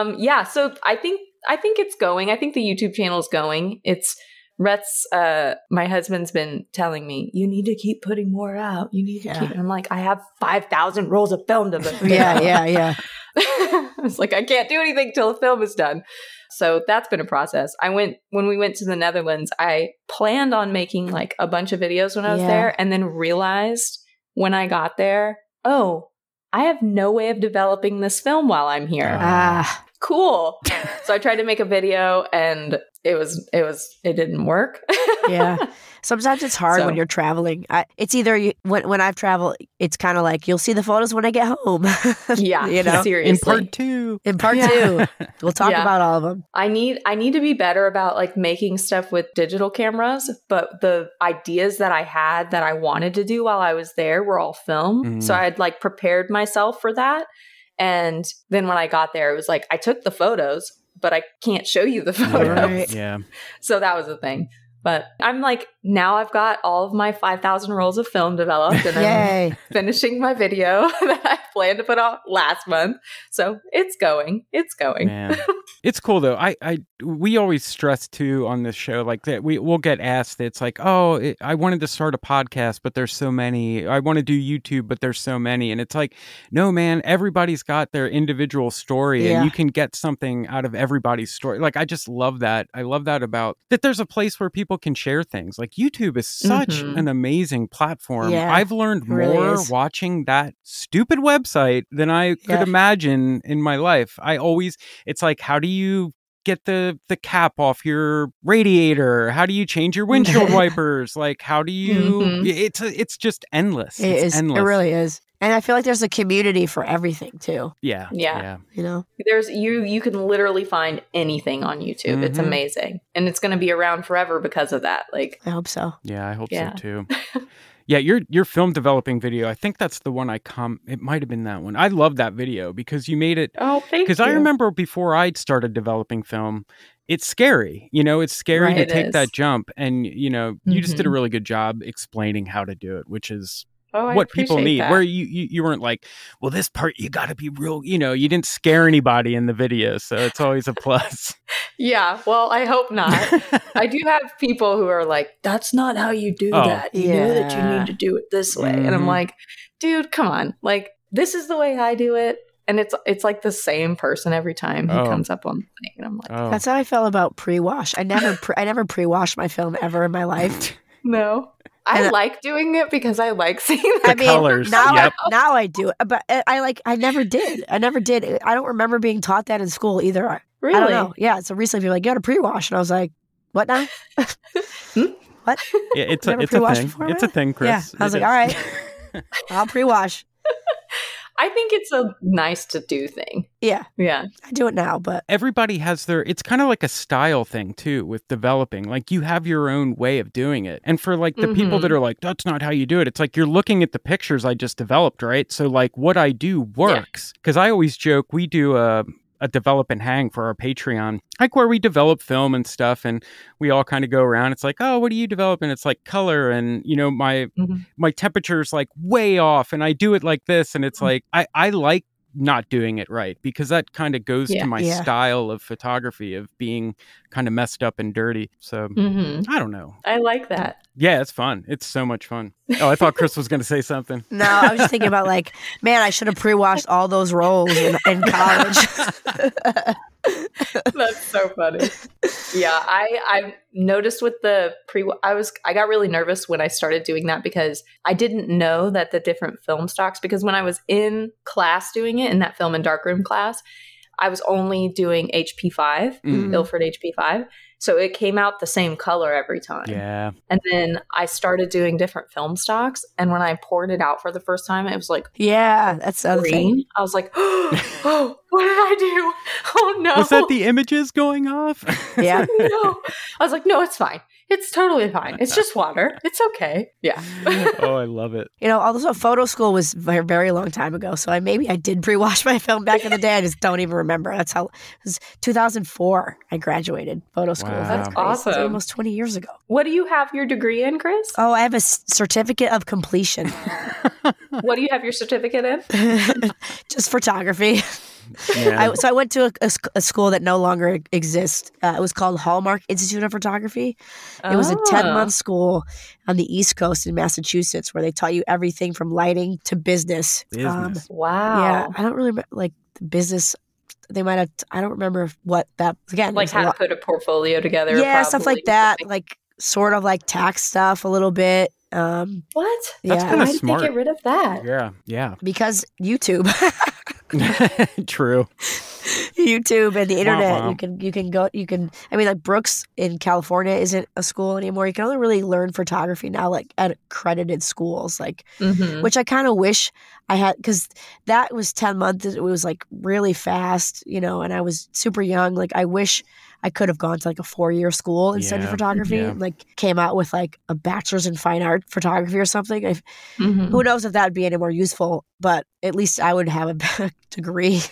So I think it's going. I think the YouTube channel is going. It's Rhett's, my husband's been telling me, you need to keep putting more out. You need to keep. And I'm like, I have 5,000 rolls of film to put out. Yeah. I was like, I can't do anything till the film is done. So that's been a process. When we went to the Netherlands, I planned on making like a bunch of videos when I was there, and then realized when I got there, I have no way of developing this film while I'm here. Cool. So I tried to make a video and it didn't work. Yeah. Sometimes it's hard when you're traveling. It's either when I've traveled, it's kind of like you'll see the photos when I get home. Yeah, seriously. In part two, we'll talk about all of them. I need to be better about like making stuff with digital cameras, but the ideas that I had that I wanted to do while I was there were all film. So I had like prepared myself for that. And then when I got there, it was like I took the photos, but I can't show you the photos. Right. Yeah. So that was the thing. But I'm like, now I've got all of my 5,000 rolls of film developed and I'm finishing my video that I planned to put out last month. So it's going. Man. It's cool though. We always stress too on this show like that. We'll get asked. It's like, I wanted to start a podcast, but there's so many. I want to do YouTube, but there's so many. And it's like, no, man, everybody's got their individual story and you can get something out of everybody's story. Like, I just love that. I love that about that. There's a place where people can share things. Like YouTube is such an amazing platform. Yeah, I've learned more watching that stupid website than I could imagine in my life. It's like, how do you get the cap off your radiator? How do you change your windshield wipers? Like, how do you? It's just endless. It is. Endless. It really is. And I feel like there's a community for everything too. Yeah. You know, there's you can literally find anything on YouTube. Mm-hmm. It's amazing, and it's going to be around forever because of that. Like, I hope so. Yeah, I hope so too. Yeah, your film developing video, I think that's the one it might have been that one. I love that video because you made it. Oh, thank you. Because I remember before I'd started developing film, it's scary. You know, it's scary to take that jump. And, you know, you just did a really good job explaining how to do it, which is what people need. That. Where you weren't like, well, this part, you got to be real, you know, you didn't scare anybody in the video. So it's always a plus. Yeah, well, I hope not. I do have people who are like, that's not how you do that. You know that you need to do it this way. And I'm like, dude, come on. Like, this is the way I do it. And it's like the same person every time who comes up on the thing. And I'm like, that's how I felt about pre-wash. I never pre-washed my film ever in my life. No. I like doing it because I like seeing the colors. Now I do. But I never did. I don't remember being taught that in school either. Really? I don't know. Yeah. So recently people were like, you got to pre-wash. And I was like, what now? What? Yeah, it's a thing. Before, it's a thing, Chris. Yeah. I was like, all right, I'll pre-wash. I think it's a nice to do thing. Yeah. Yeah. I do it now, but everybody has it's kind of like a style thing too with developing. Like you have your own way of doing it. And for like the people that are like, that's not how you do it. It's like you're looking at the pictures I just developed, right? So like what I do works. Because I always joke, we do a develop and hang for our Patreon, like where we develop film and stuff, and we all kind of go around. It's like, oh, what do you develop? And it's like color, and you know, my temperature is like way off, and I do it like this, and it's like I like not doing it right because that kind of goes to my style of photography of being kind of messed up and dirty. So I don't know. I like that. Yeah, it's fun. It's so much fun. Oh, I thought Chris was going to say something. No, I was just thinking about like, man, I should have pre-washed all those rolls in college. That's so funny. Yeah, I noticed with the I got really nervous when I started doing that because I didn't know that the different film stocks, because when I was in class doing it in that film and darkroom class, I was only doing HP5, Ilford HP5. So it came out the same color every time. Yeah. And then I started doing different film stocks. And when I poured it out for the first time, it was like, yeah, that's the other thing. I was like, oh, what did I do? Oh, no. Was that the images going off? Yeah. No. I was like, no, it's fine. It's totally fine. It's just water. It's okay. Yeah. Oh, I love it. You know, also photo school was a very, very long time ago. So I did pre-wash my film back in the day. I just don't even remember. That's how it was 2004. I graduated photo school. Wow. That's awesome. That's almost 20 years ago. What do you have your degree in, Chris? Oh, I have a certificate of completion. What do you have your certificate in? Just photography. Yeah. So I went to a school that no longer exists. It was called Hallmark Institute of Photography. It was a 10-month school on the East Coast in Massachusetts where they taught you everything from lighting to business. Wow. Yeah, I don't really like the business. They might have. I don't remember what that again. Like how to put a portfolio together. Yeah, stuff like that. Like sort of like tax stuff a little bit. What? That's Why kind of did smart. they get rid of that? Yeah. Because YouTube. True. YouTube and the internet. You can I mean, like Brooks in California isn't a school anymore. You can only really learn photography now like at accredited schools, like which I kind of wish I had, because that was 10 months. It was like really fast, you know, and I was super young. Like I wish I could have gone to like a 4-year school and studied photography and like came out with like a bachelor's in fine art photography or something. Who knows if that would be any more useful, but at least I would have a degree.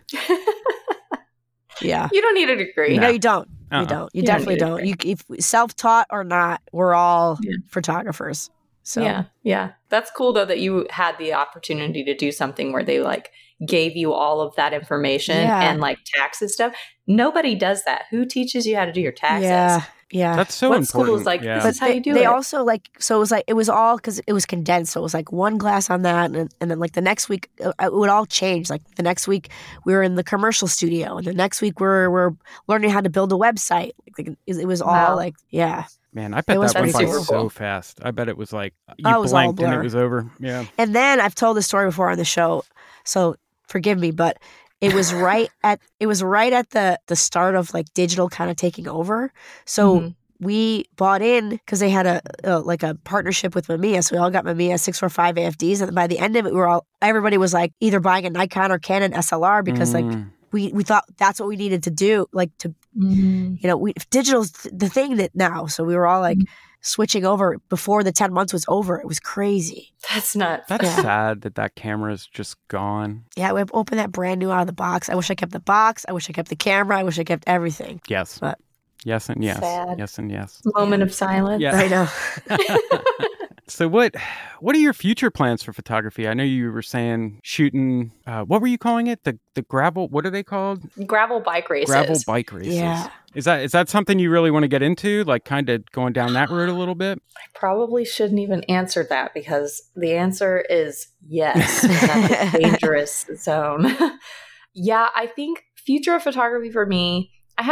Yeah. You don't need a degree. No, you don't. You don't. You definitely don't. If self-taught or not, we're all photographers. So yeah. That's cool though that you had the opportunity to do something where they like gave you all of that information and like taxes stuff. Nobody does that. Who teaches you how to do your taxes? Yeah. That's so what important. School is like, this is how you do it. They also like, so it was like, it was all, because it was condensed. So it was like one class on that. And then like the next week, it would all change. Like the next week we were in the commercial studio. And the next week we're learning how to build a website. Like it was all like, Man, I bet that went by so fast. I bet it was like, you blanked and it was over. Yeah. And then I've told this story before on the show, so forgive me, but it was right at the start of like digital kind of taking over. So we bought in because they had a partnership with Mamiya. So we all got Mamiya 645 AFDs. And by the end of it, everybody was like either buying a Nikon or Canon SLR because like we thought that's what we needed to do. Like to, digital's the thing that now. So we were all like switching over before the 10 months was over. It was crazy. That's nuts. That's sad that camera's just gone. Yeah, we opened that brand new out of the box. I wish I kept the box. I wish I kept the camera. I wish I kept everything. Yes. But yes and yes. Sad. Yes and yes. Moment of silence. Yeah. I know. So what are your future plans for photography? I know you were saying shooting, what were you calling it? The gravel, what are they called? Gravel bike races. Gravel bike races. Yeah. Is that something you really want to get into? Like kind of going down that road a little bit? I probably shouldn't even answer that because the answer is yes. That's a dangerous zone. Yeah, I think future of photography for me,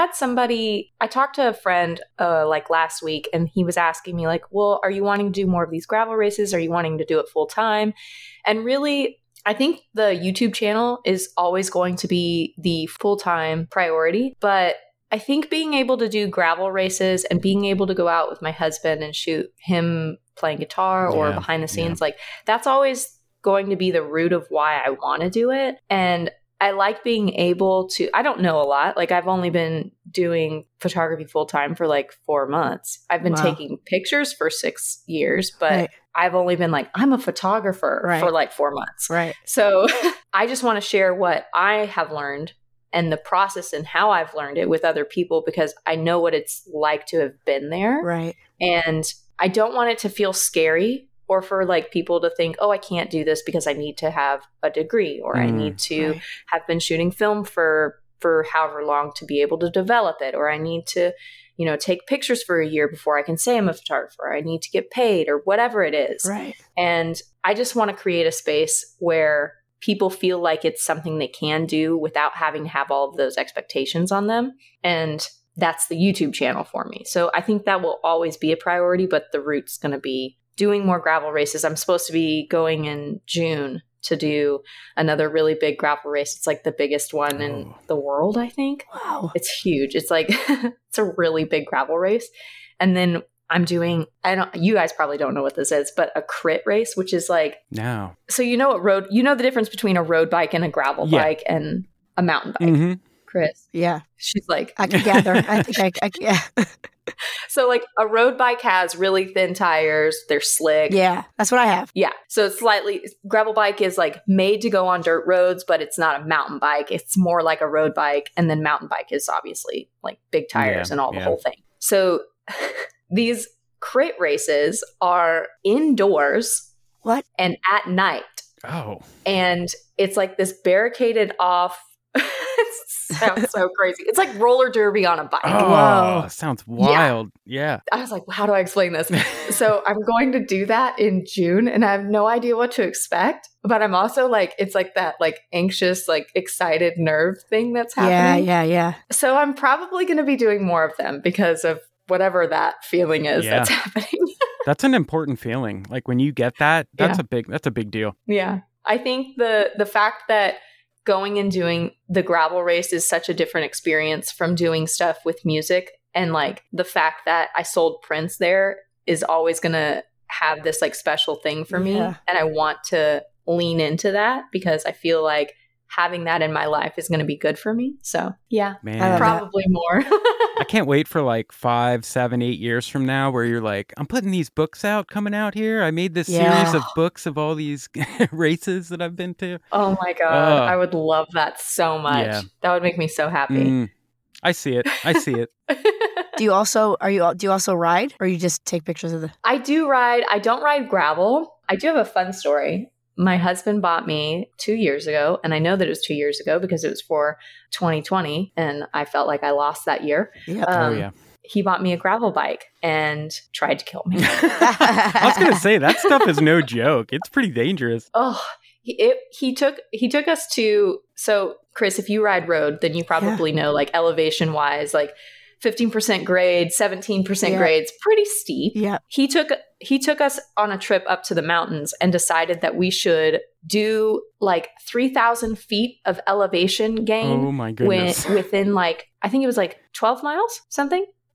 I talked to a friend like last week and he was asking me like, well, are you wanting to do more of these gravel races? Are you wanting to do it full time? And really, I think the YouTube channel is always going to be the full-time priority. But I think being able to do gravel races and being able to go out with my husband and shoot him playing guitar or behind the scenes, like that's always going to be the root of why I want to do it. And I like being able to, I don't know a lot. Like I've only been doing photography full time for like 4 months. I've been taking pictures for 6 years, but I've only been like, I'm a photographer for like 4 months. Right. So I just want to share what I have learned and the process and how I've learned it with other people because I know what it's like to have been there. Right. And I don't want it to feel scary or for like people to think, oh, I can't do this because I need to have a degree or I need to have been shooting film for however long to be able to develop it. Or I need to, take pictures for a year before I can say I'm a photographer. I need to get paid or whatever it is. Right. And I just want to create a space where people feel like it's something they can do without having to have all of those expectations on them. And that's the YouTube channel for me. So I think that will always be a priority, but the root's going to be doing more gravel races. I'm supposed to be going in June to do another really big gravel race. It's like the biggest one in the world, I think. Wow. It's huge. It's like, it's a really big gravel race. And then I'm doing, you guys probably don't know what this is, but a crit race, which is like, no. So you know the difference between a road bike and a gravel bike and a mountain bike. Mm-hmm. Chris. Yeah. She's like, I can gather. I think yeah. So like a road bike has really thin tires. They're slick. Yeah. That's what I have. Yeah. So it's gravel bike is like made to go on dirt roads, but it's not a mountain bike. It's more like a road bike. And then mountain bike is obviously like big tires and all the whole thing. So these crit races are indoors. What? And at night. Oh. And it's like this barricaded off. Sounds so crazy. It's like roller derby on a bike. Oh, whoa. Sounds wild. Yeah. I was like, how do I explain this? So I'm going to do that in June and I have no idea what to expect. But I'm also like, it's like that like anxious, like excited nerve thing that's happening. Yeah. So I'm probably going to be doing more of them because of whatever that feeling is that's happening. That's an important feeling. Like when you get that, that's a big deal. Yeah. I think the fact that going and doing the gravel race is such a different experience from doing stuff with music. And like the fact that I sold prints there is always going to have this like special thing for me. And I want to lean into that because I feel like having that in my life is going to be good for me. So yeah, man, probably more. I can't wait for like 5, 7, 8 years from now where you're like, I'm putting these books out coming out here. I made this series of books of all these races that I've been to. Oh my God. I would love that so much. Yeah. That would make me so happy. I see it. Do you also ride or you just take pictures of the? I do ride. I don't ride gravel. I do have a fun story. My husband bought me 2 years ago, and I know that it was 2 years ago because it was for 2020, and I felt like I lost that year. Yep. He bought me a gravel bike and tried to kill me. I was going to say, that stuff is no joke. It's pretty dangerous. Oh, he took us to, so Chris, if you ride road, then you probably know like elevation wise, like 15% grade, 17% grades, pretty steep. Yeah. He took us on a trip up to the mountains and decided that we should do like 3,000 feet of elevation gain. Oh my goodness. Within like, I think it was like 12 miles, something.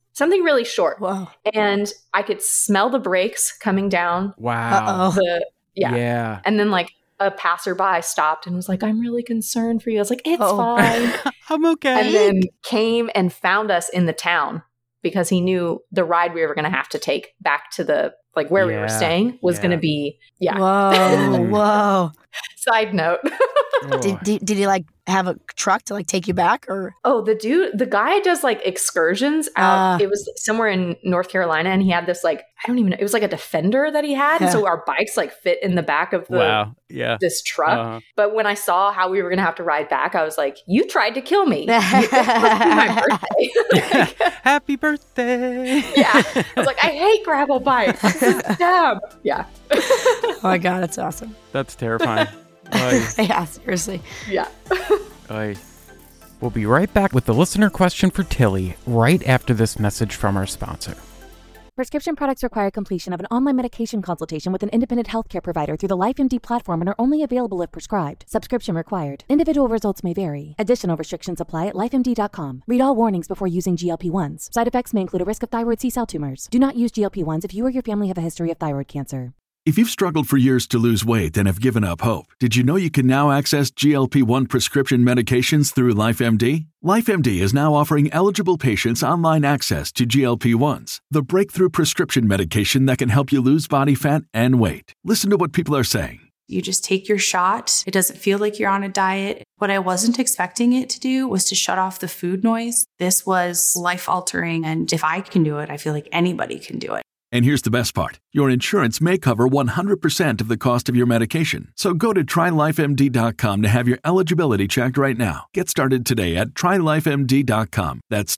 Something really short. Whoa. And I could smell the brakes coming down. Wow. Yeah. And then like a passerby stopped and was like, I'm really concerned for you. I was like, it's fine. I'm okay. And then came and found us in the town because he knew the ride we were going to have to take back to the, like where we were staying was going to be, Whoa. Side note. Did he like have a truck to like take you back or? Oh, the guy does like excursions out. It was somewhere in North Carolina and he had this like, I don't even know. It was like a Defender that he had. And so our bikes like fit in the back of this truck. But when I saw how we were going to have to ride back, I was like, you tried to kill me. My birthday. Happy birthday. Yeah. I was like, I hate gravel bikes. This is dumb. Yeah. Oh my God, that's awesome. That's terrifying. Yeah, seriously. Yeah. We'll be right back with the listener question for Tilly right after this message from our sponsor. Prescription products require completion of an online medication consultation with an independent healthcare provider through the LifeMD platform and are only available if prescribed. Subscription required. Individual results may vary. Additional restrictions apply at lifemd.com. Read all warnings before using GLP-1s. Side effects may include a risk of thyroid C-cell tumors. Do not use GLP-1s if you or your family have a history of thyroid cancer. If you've struggled for years to lose weight and have given up hope, did you know you can now access GLP-1 prescription medications through LifeMD? LifeMD is now offering eligible patients online access to GLP-1s, the breakthrough prescription medication that can help you lose body fat and weight. Listen to what people are saying. You just take your shot. It doesn't feel like you're on a diet. What I wasn't expecting it to do was to shut off the food noise. This was life-altering, and if I can do it, I feel like anybody can do it. And here's the best part. Your insurance may cover 100% of the cost of your medication. So go to TryLifeMD.com to have your eligibility checked right now. Get started today at TryLifeMD.com. That's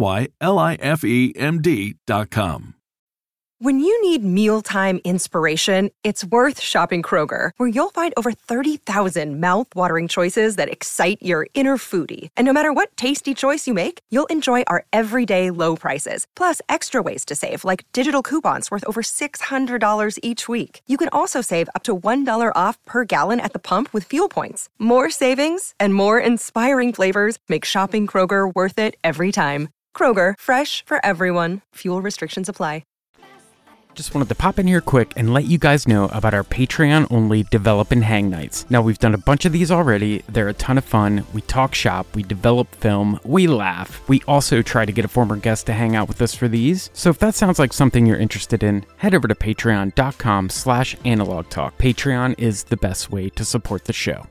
TryLifeMD.com. When you need mealtime inspiration, it's worth shopping Kroger, where you'll find over 30,000 mouth-watering choices that excite your inner foodie. And no matter what tasty choice you make, you'll enjoy our everyday low prices, plus extra ways to save, like digital coupons worth over $600 each week. You can also save up to $1 off per gallon at the pump with fuel points. More savings and more inspiring flavors make shopping Kroger worth it every time. Kroger, fresh for everyone. Fuel restrictions apply. Just wanted to pop in here quick and let you guys know about our Patreon-only Develop and Hang Nights. Now, we've done a bunch of these already. They're a ton of fun. We talk shop, we develop film, we laugh. We also try to get a former guest to hang out with us for these. So if that sounds like something you're interested in, head over to patreon.com/analogtalk. Patreon is the best way to support the show.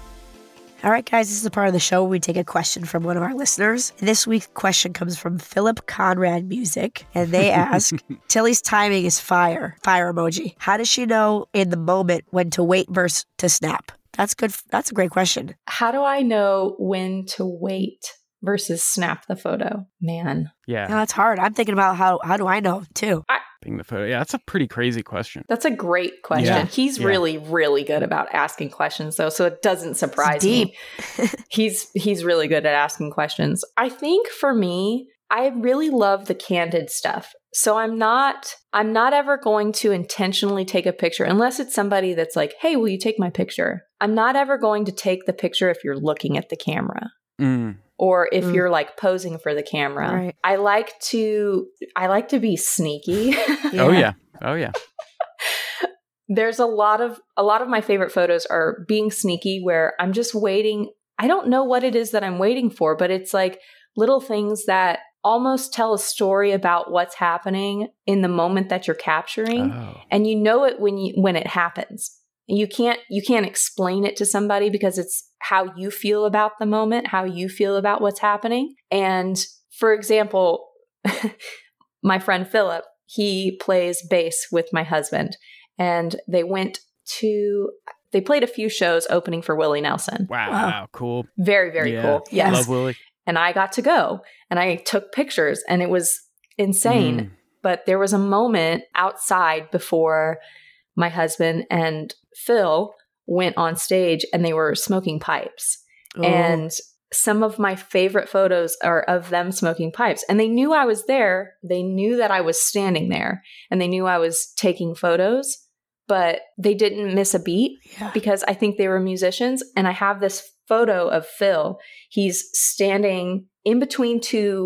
All right, guys, this is the part of the show where we take a question from one of our listeners. This week's question comes from Philip Conrad Music, and they ask, Tilly's timing is fire emoji. How does she know in the moment when to wait versus to snap? That's good. That's a great question. How do I know when to wait versus snap the photo? Man. Yeah. No, that's hard. I'm thinking about how do I know, too? The photo. Yeah, that's a pretty crazy question. That's a great question. Yeah. He's really, really good about asking questions, though, so it doesn't surprise me. He's really good at asking questions. I think for me, I really love the candid stuff. So I'm not ever going to intentionally take a picture unless it's somebody that's like, hey, will you take my picture? I'm not ever going to take the picture if you're looking at the camera. Or if you're like posing for the camera. Right. I like to be sneaky. Yeah. Oh yeah. There's a lot of my favorite photos are being sneaky where I'm just waiting. I don't know what it is that I'm waiting for, but it's like little things that almost tell a story about what's happening in the moment that you're capturing. And you know it when it happens. You can't explain it to somebody because it's how you feel about the moment, how you feel about what's happening. And for example, my friend Philip, he plays bass with my husband, and they played a few shows opening for Willie Nelson. Wow. Cool. Very, very cool. Yes. Love Willie. And I got to go and I took pictures and it was insane. But there was a moment outside before my husband and Phil went on stage and they were smoking pipes. And some of my favorite photos are of them smoking pipes. And they knew I was there. They knew that I was standing there and they knew I was taking photos, but they didn't miss a beat because I think they were musicians. And I have this photo of Phil. He's standing in between two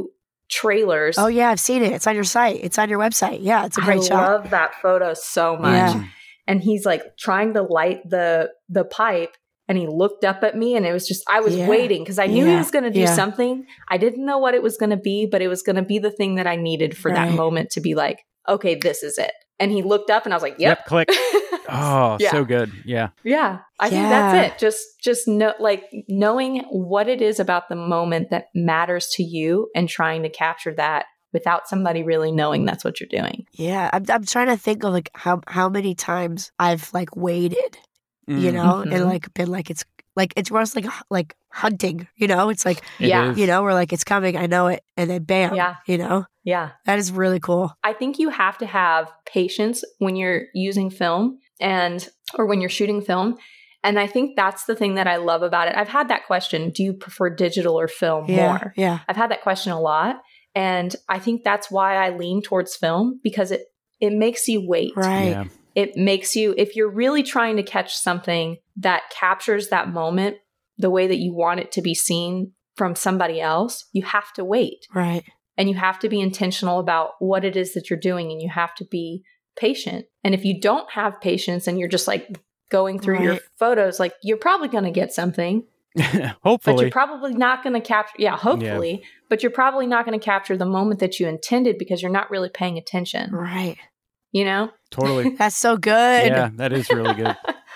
trailers. Oh yeah, I've seen it. It's on your site. It's on your website. Yeah, it's a great shot. I love that photo so much. Yeah. And he's like trying to light the pipe, and he looked up at me, and it was just, I was waiting because I knew he was going to do something. I didn't know what it was going to be, but it was going to be the thing that I needed for that moment to be like, okay, this is it. And he looked up, and I was like, yep, click. Oh, so good. Yeah. Yeah. I think that's it. Just know, like, knowing what it is about the moment that matters to you and trying to capture that without somebody really knowing that's what you're doing. Yeah. I'm trying to think of like how many times I've like waited, you know, and like been like, it's almost like hunting, you know, it's like, you know, we're like, it's coming, I know it. And then bam, you know? Yeah. That is really cool. I think you have to have patience when you're using film or when you're shooting film. And I think that's the thing that I love about it. I've had that question, do you prefer digital or film more? Yeah. I've had that question a lot. And I think that's why I lean towards film, because it makes you wait. Right. Yeah. It makes you, if you're really trying to catch something that captures that moment the way that you want it to be seen from somebody else, you have to wait. Right. And you have to be intentional about what it is that you're doing, and you have to be patient. And if you don't have patience and you're just like going through your photos, like you're probably going to get something. Hopefully. But you're probably not going to capture, hopefully, but you're probably not going to capture the moment that you intended because you're not really paying attention. Right. You know? Totally. That's so good. Yeah, that is really good.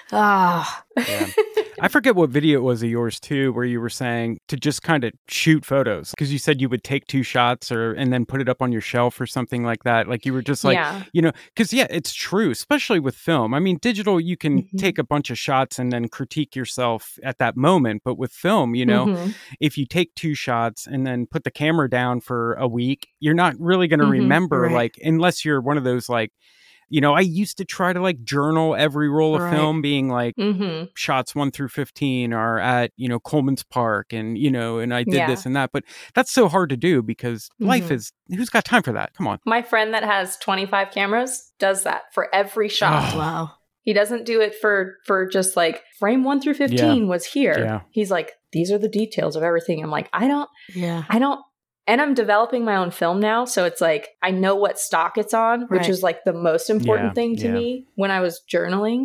Ah. Yeah. I forget what video it was of yours too, where you were saying to just kind of shoot photos, because you said you would take 2 shots and then put it up on your shelf or something like that. Like you were just like, you know, because it's true, especially with film. I mean, digital, you can take a bunch of shots and then critique yourself at that moment. But with film, you know, if you take 2 shots and then put the camera down for a week, you're not really going to remember, like, unless you're one of those like, you know, I used to try to like journal every roll of film being like shots 1 through 15 are at, you know, Coleman's Park and, you know, and I did this and that. But that's so hard to do because life is, who's got time for that? Come on. My friend that has 25 cameras does that for every shot. Oh, wow. He doesn't do it for just like frame 1 through 15 was here. Yeah. He's like, these are the details of everything. I'm like, I don't. And I'm developing my own film now. So it's like, I know what stock it's on, which is like the most important thing to me. When I was journaling,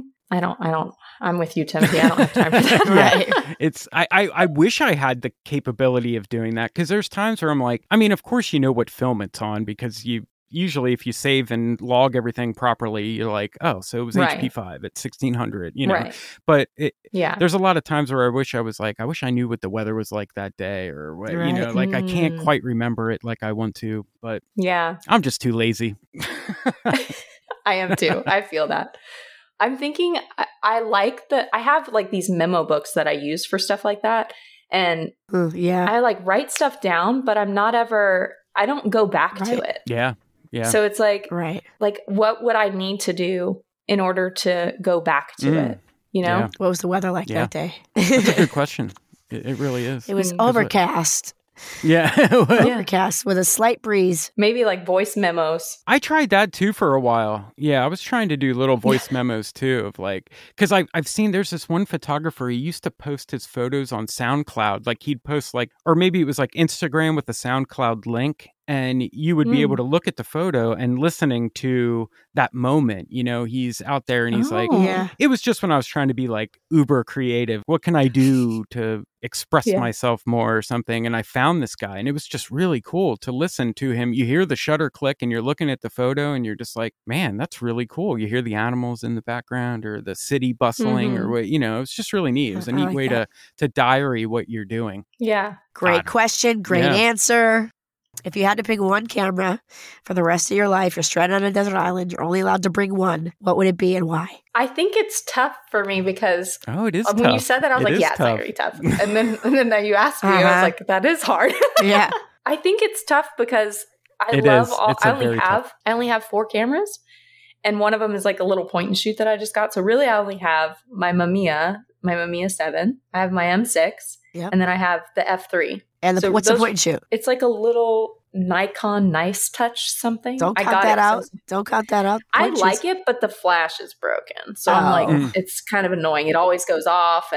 I'm with you, Timothy. I don't have time for that. It's, I wish I had the capability of doing that. Cause there's times where I'm like, I mean, of course, you know what film it's on because usually if you save and log everything properly, you're like, oh, so it was HP5 at 1600, you know, but there's a lot of times where I wish I knew what the weather was like that day or what, you know, like I can't quite remember it like I want to, but I'm just too lazy. I am too. I feel that. I'm thinking I have like these memo books that I use for stuff like that. And I like write stuff down, but I don't go back to it. Yeah. Yeah. So it's like, like what would I need to do in order to go back to it? You know? Yeah. What was the weather like that day? That's a good question. It really is. It was overcast. Yeah. Overcast with a slight breeze. Maybe like voice memos. I tried that too for a while. Yeah, I was trying to do little voice memos too of like, because I've seen there's this one photographer, he used to post his photos on SoundCloud. Like he'd post like, or maybe it was like Instagram with a SoundCloud link. And you would be able to look at the photo and listening to that moment. You know, he's out there and he's like, it was just when I was trying to be like uber creative. What can I do to express myself more or something? And I found this guy and it was just really cool to listen to him. You hear the shutter click and you're looking at the photo and you're just like, man, that's really cool. You hear the animals in the background or the city bustling or what, you know, it's just really neat. It was a neat way to diary what you're doing. Yeah. Great question. Great answer. If you had to pick one camera for the rest of your life, you're stranded on a desert island, you're only allowed to bring one, what would it be and why? I think it's tough for me because it is when you said that, I was like, it's not very tough. And then you asked me, I was like, that is hard. Yeah. I think it's tough because I only have 4 cameras and one of them is like a little point and shoot that I just got. So really I only have my Mamiya 7. I have my M6 and then I have the F3. And what's the point and shoot? It's like a little Nikon Nice Touch something. Don't count that out. Don't count that out. I like it, but the flash is broken. So I'm like, it's kind of annoying. It always goes off and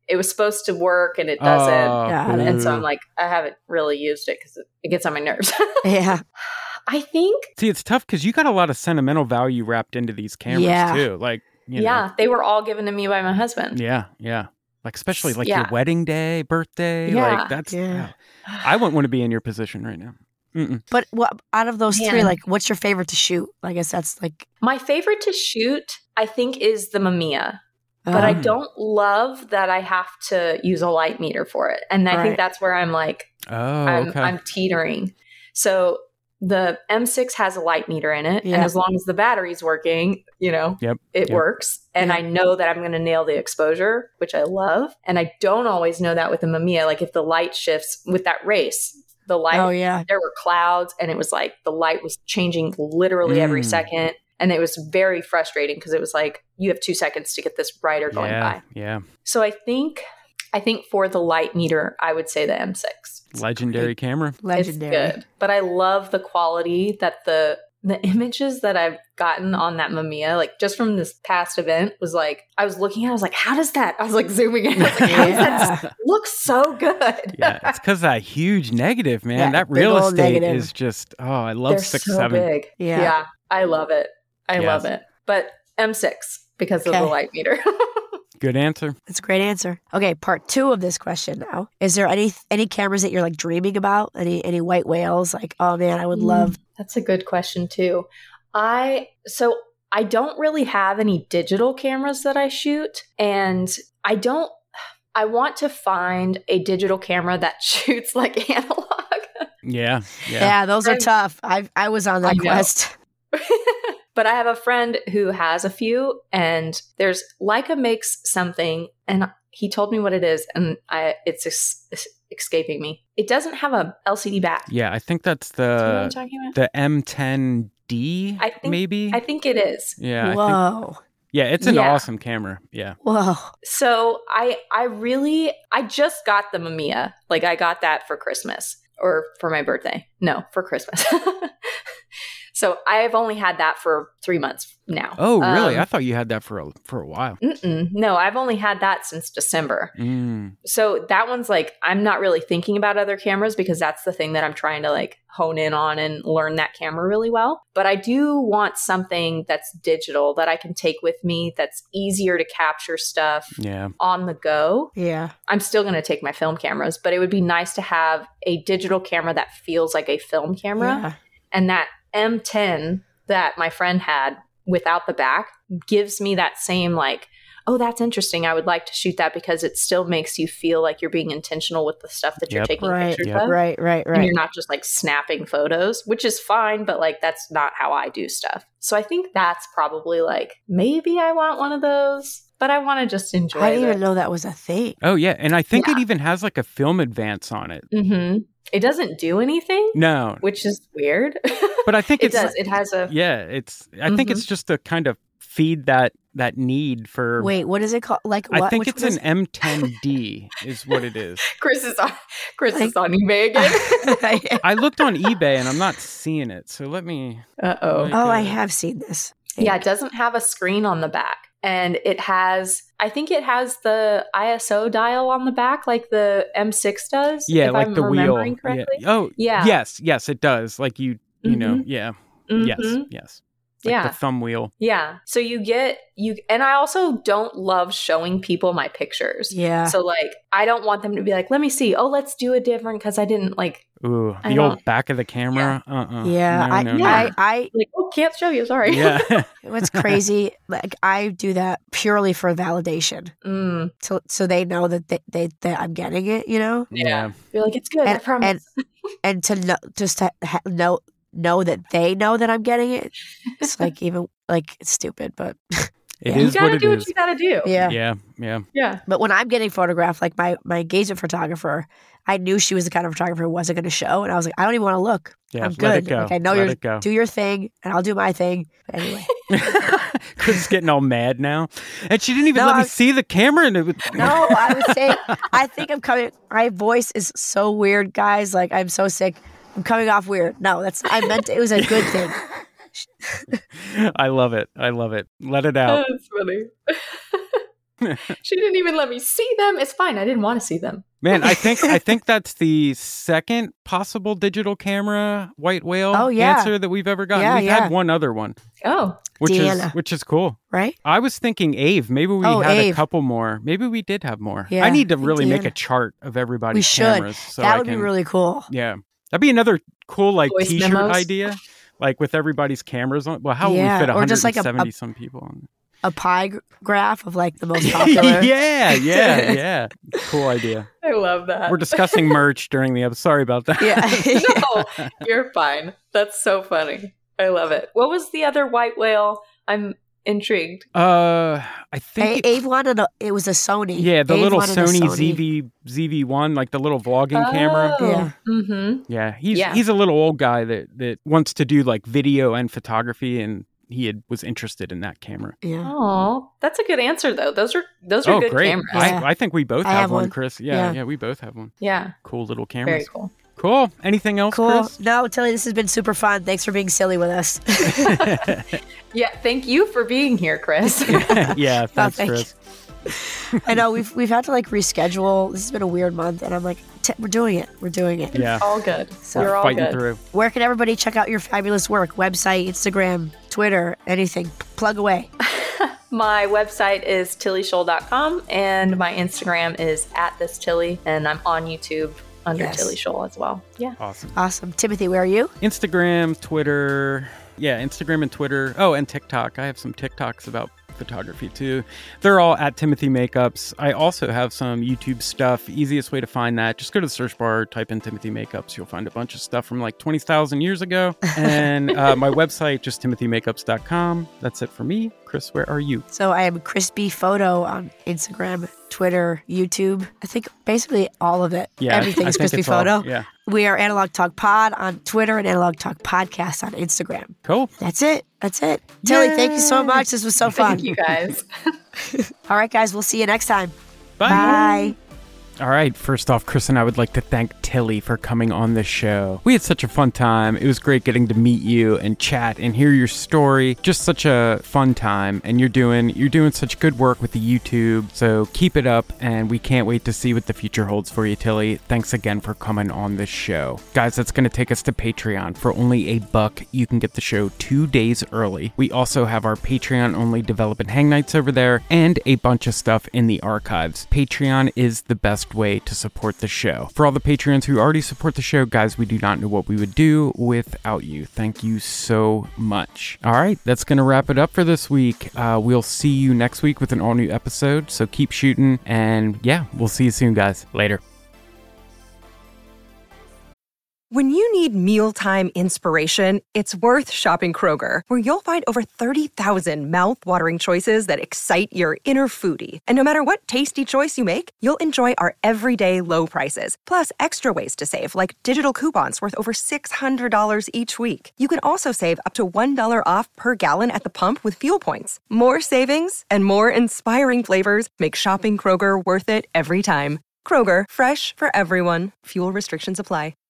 it was supposed to work and it doesn't. it. And so I'm like, I haven't really used it because it gets on my nerves. Yeah. I think. See, it's tough because you got a lot of sentimental value wrapped into these cameras too. Like, you know. They were all given to me by my husband. Yeah. Like, especially like your wedding day, birthday. Yeah. Like, that's, I wouldn't want to be in your position right now. Mm-mm. But out of those three, like, what's your favorite to shoot? I guess that's like. My favorite to shoot, I think, is the Mamiya. But I don't love that I have to use a light meter for it. And I think that's where I'm like, I'm teetering. So the M6 has a light meter in it. And as long as the battery's working, it works. And I know that I'm going to nail the exposure, which I love. And I don't always know that with the Mamiya. Like if the light shifts with that race, the light, there were clouds and it was like the light was changing literally every second. And it was very frustrating because it was like, you have 2 seconds to get this brighter going by. Yeah. So I think for the light meter, I would say the M6. Legendary camera. Legendary. It's good. But I love the quality that the images that I've gotten on that Mamiya, like just from this past event, was like, I was looking at it, I was like, how does that? I was like zooming in. I was like, how does that look so good? Yeah, it's because that huge negative, man. Yeah, that real estate is just, I love They're 6, so 7. Big. Yeah, I love it. I love it. But M6 because of the light meter. Good answer. That's a great answer. Okay, part 2 of this question now. Is there any cameras that you're like dreaming about? Any white whales? Like, oh man, I would love. That's a good question too. I don't really have any digital cameras that I shoot, and I want to find a digital camera that shoots like analog. Yeah, those are tough. I was on that quest. But I have a friend who has a few, and there's Leica makes something, and he told me what it is, and it's escaping me. It doesn't have a LCD back. Yeah, I think that's the M10D, maybe? I think it is. Yeah. Whoa. It's an awesome camera. Yeah. Whoa. So I just got the Mamiya. Like I got that for Christmas or for my birthday. No, for Christmas. So I've only had that for 3 months now. Oh, really? I thought you had that for a while. No, I've only had that since December. So that one's like, I'm not really thinking about other cameras because that's the thing that I'm trying to like hone in on and learn that camera really well. But I do want something that's digital that I can take with me, that's easier to capture stuff on the go. Yeah. I'm still going to take my film cameras, but it would be nice to have a digital camera that feels like a film camera. Yeah. And that M10 that my friend had without the back gives me that same like, oh, that's interesting. I would like to shoot that because it still makes you feel like you're being intentional with the stuff that you're taking pictures of. Right. And you're not just like snapping photos, which is fine, but like that's not how I do stuff. So I think that's probably like, maybe I want one of those, but I want to just enjoy it. I didn't even know that was a thing. Oh, yeah. And I think it even has like a film advance on it. Mm-hmm. It doesn't do anything. No. Which is weird. But I think it does. It has a... Yeah, I think it's just to kind of feed that need for... Wait, what is it called? Like what? I think it's an M10D is what it is. Chris is on eBay again. I looked on eBay and I'm not seeing it. So let me... I have seen this. Yeah, it doesn't have a screen on the back. And I think it has the ISO dial on the back, like the M6 does. Yeah, if like I'm the wheel. Correctly. Yeah. Oh, yeah. Yes, it does. Like you know, yeah. Mm-hmm. Yes. Like the thumb wheel. Yeah. So and I also don't love showing people my pictures. Yeah. So like, I don't want them to be like, let me see. Oh, let's do it different because I didn't like. Ooh, the old back of the camera. Yeah. Yeah. No. I like, can't show you. Sorry. Yeah. What's crazy? Like I do that purely for validation. So they know that that I'm getting it. You know. Yeah. You're like, it's good. I promise. And to know, just to know that they know that I'm getting it. It's like even like it's stupid, but it is what it is. You gotta do what you gotta do. Yeah. But when I'm getting photographed, like my engagement photographer, I knew she was the kind of photographer who wasn't going to show, and I was like, I don't even want to look. Yeah, I'm let good. it go. Like, I know you're do your thing, and I'll do my thing. But anyway, Chris is getting all mad now, and she didn't even let me see the camera. And no, I was saying, I think I'm coming. My voice is so weird, guys. Like I'm so sick. I'm coming off weird. No, I meant it was a good thing. I love it. Let it out. That's funny. She didn't even let me see them. It's fine. I didn't want to see them. Man, I think that's the second possible digital camera white whale answer that we've ever gotten. We've had one other one. Oh, which is cool, right? I was thinking Ave. Maybe we had a couple more. Maybe we did have more. Yeah, I need to really make a chart of everybody's cameras. So that would be really cool. Yeah, that'd be another cool voice T-shirt memos idea, with everybody's cameras on. Well, how would we fit 170 some people on? A pie graph of the most popular. yeah. Cool idea. I love that. We're discussing merch during the episode. Sorry about that. Yeah. No, you're fine. That's so funny. I love it. What was the other white whale? I'm intrigued. I think Ave wanted it was a Sony. Yeah, the little Sony ZV-1, the little vlogging camera. Yeah. Mm-hmm. Yeah, he's a little old guy that wants to do video and photography, and he was interested in that camera. Yeah. Oh, that's a good answer though. Those are good great cameras. I think we both have one, Chris. Yeah, we both have one. Yeah. Cool little cameras. Very cool. Cool. Anything else, Chris? No, Tilly, this has been super fun. Thanks for being silly with us. Yeah, thank you for being here, Chris. Yeah, thanks, Chris. I know we've had to reschedule. This has been a weird month, and I'm we're doing it. We're doing it. Yeah, it's all good. So we're all fighting good. through. Where can everybody check out your fabulous work? Website, Instagram, Twitter, anything? Plug away. My website is tillyshoal.com, and my Instagram is @thistilly, and I'm on YouTube under Tilly Shoal as well. Yeah. Awesome. Timothy, where are you? Instagram, Twitter. Yeah, Instagram and Twitter. Oh, and TikTok. I have some TikToks about photography too. They're all @Timothy Makeups. I also have some YouTube stuff. Easiest way to find that, just go to the search bar, type in Timothy Makeups. You'll find a bunch of stuff from 20,000 years ago. And my website, just timothymakeups.com. That's it for me. Chris, where are you? So I am Crispy Photo on Instagram, Twitter, YouTube. I think basically all of it. Yeah, everything's Crispy Photo. Yeah. We are Analog Talk Pod on Twitter and Analog Talk Podcast on Instagram. Cool. That's it. Tilly, thank you so much. This was so fun. Thank you, guys. All right, guys. We'll see you next time. Bye. All right, first off, Chris and I would like to thank Tilly for coming on the show. We had such a fun time. It was great getting to meet you and chat and hear your story. Just such a fun time, and you're doing such good work with the YouTube. So keep it up, and we can't wait to see what the future holds for you, Tilly. Thanks again for coming on this show. Guys, that's going to take us to Patreon. For only $1, you can get the show 2 days early. We also have our Patreon-only development hang nights over there and a bunch of stuff in the archives. Patreon is the best way to support the show. For all the Patreons who already support the show, guys, we do not know what we would do without you. Thank you so much. All right, that's going to wrap it up for this week. We'll see you next week with an all-new episode, so keep shooting, and yeah, we'll see you soon, guys. Later. When you need mealtime inspiration, it's worth shopping Kroger, where you'll find over 30,000 mouth-watering choices that excite your inner foodie. And no matter what tasty choice you make, you'll enjoy our everyday low prices, plus extra ways to save, like digital coupons worth over $600 each week. You can also save up to $1 off per gallon at the pump with fuel points. More savings and more inspiring flavors make shopping Kroger worth it every time. Kroger, fresh for everyone. Fuel restrictions apply.